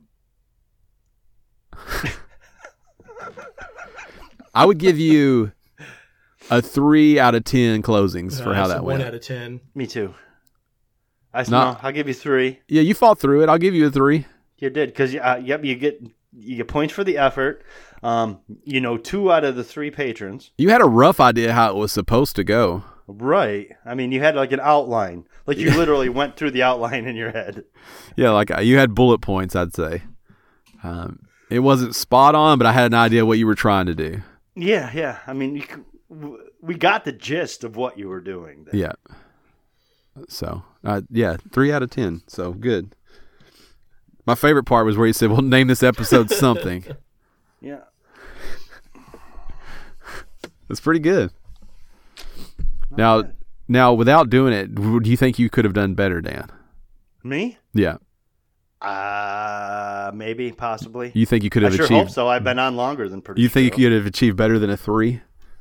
I would give you a three out of ten closings for Uh, how that's a that one went. out of ten. Me too. I Not- no, I'll give you three. Yeah, you fought through it. I'll give you a three. You did because uh, yep, you get you get points for the effort. Um, you know, two out of the three patrons. You had a rough idea how it was supposed to go. Right. I mean, you had like an outline. Like you literally went through the outline in your head. Yeah, like uh, you had bullet points, I'd say. Um, it wasn't spot on, but I had an idea what you were trying to do. Yeah, yeah. I mean, you, c- w- we got the gist of what you were doing. there. Yeah. So, uh, yeah, three out of ten. So good. My favorite part was where you said, "Well, name this episode something." Yeah. That's pretty good. Now, now, without doing it, do you think you could have done better, Dan? Me? Yeah. Uh, maybe, possibly. You think you could I have sure achieved? hope so. I've been on longer than produced. You think you could have achieved better than a three?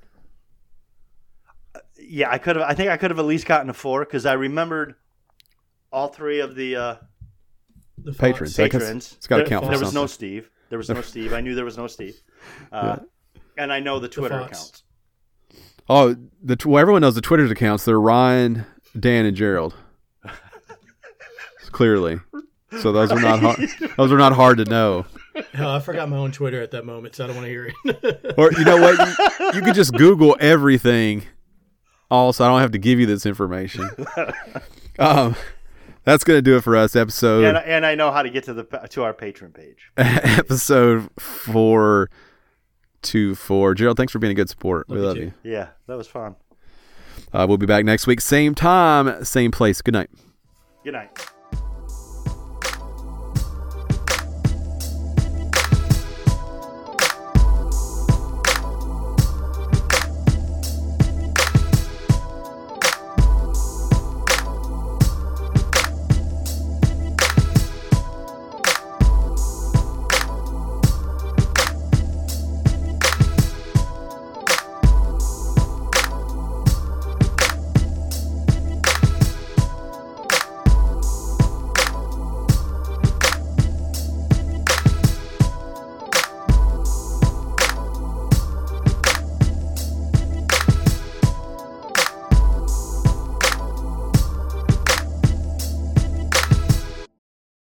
Yeah, I could have. I think I could have at least gotten a four because I remembered all three of the uh, The Patrons. fonts. I guess patrons. it's gotta There- count for There was no something. Steve. There was no Steve. I knew there was no Steve. Uh, And I know the Twitter fonts. accounts. Oh, the well, everyone knows the Twitter's accounts. They're Ryan, Dan, and Gerald. Clearly, so those are not hard. Those are not hard to know. Hell, I forgot my own Twitter at that moment, so I don't want to hear it. Or you know what? You, you could just Google everything. Also, I don't have to give you this information. Um, that's gonna do it for us. Episode And, and I know how to get to the to our patron page. episode four two four. Gerald, thanks for being a good sport. Love we you love too. you. Yeah, that was fun. Uh, we'll be back next week, same time, same place. Good night. Good night.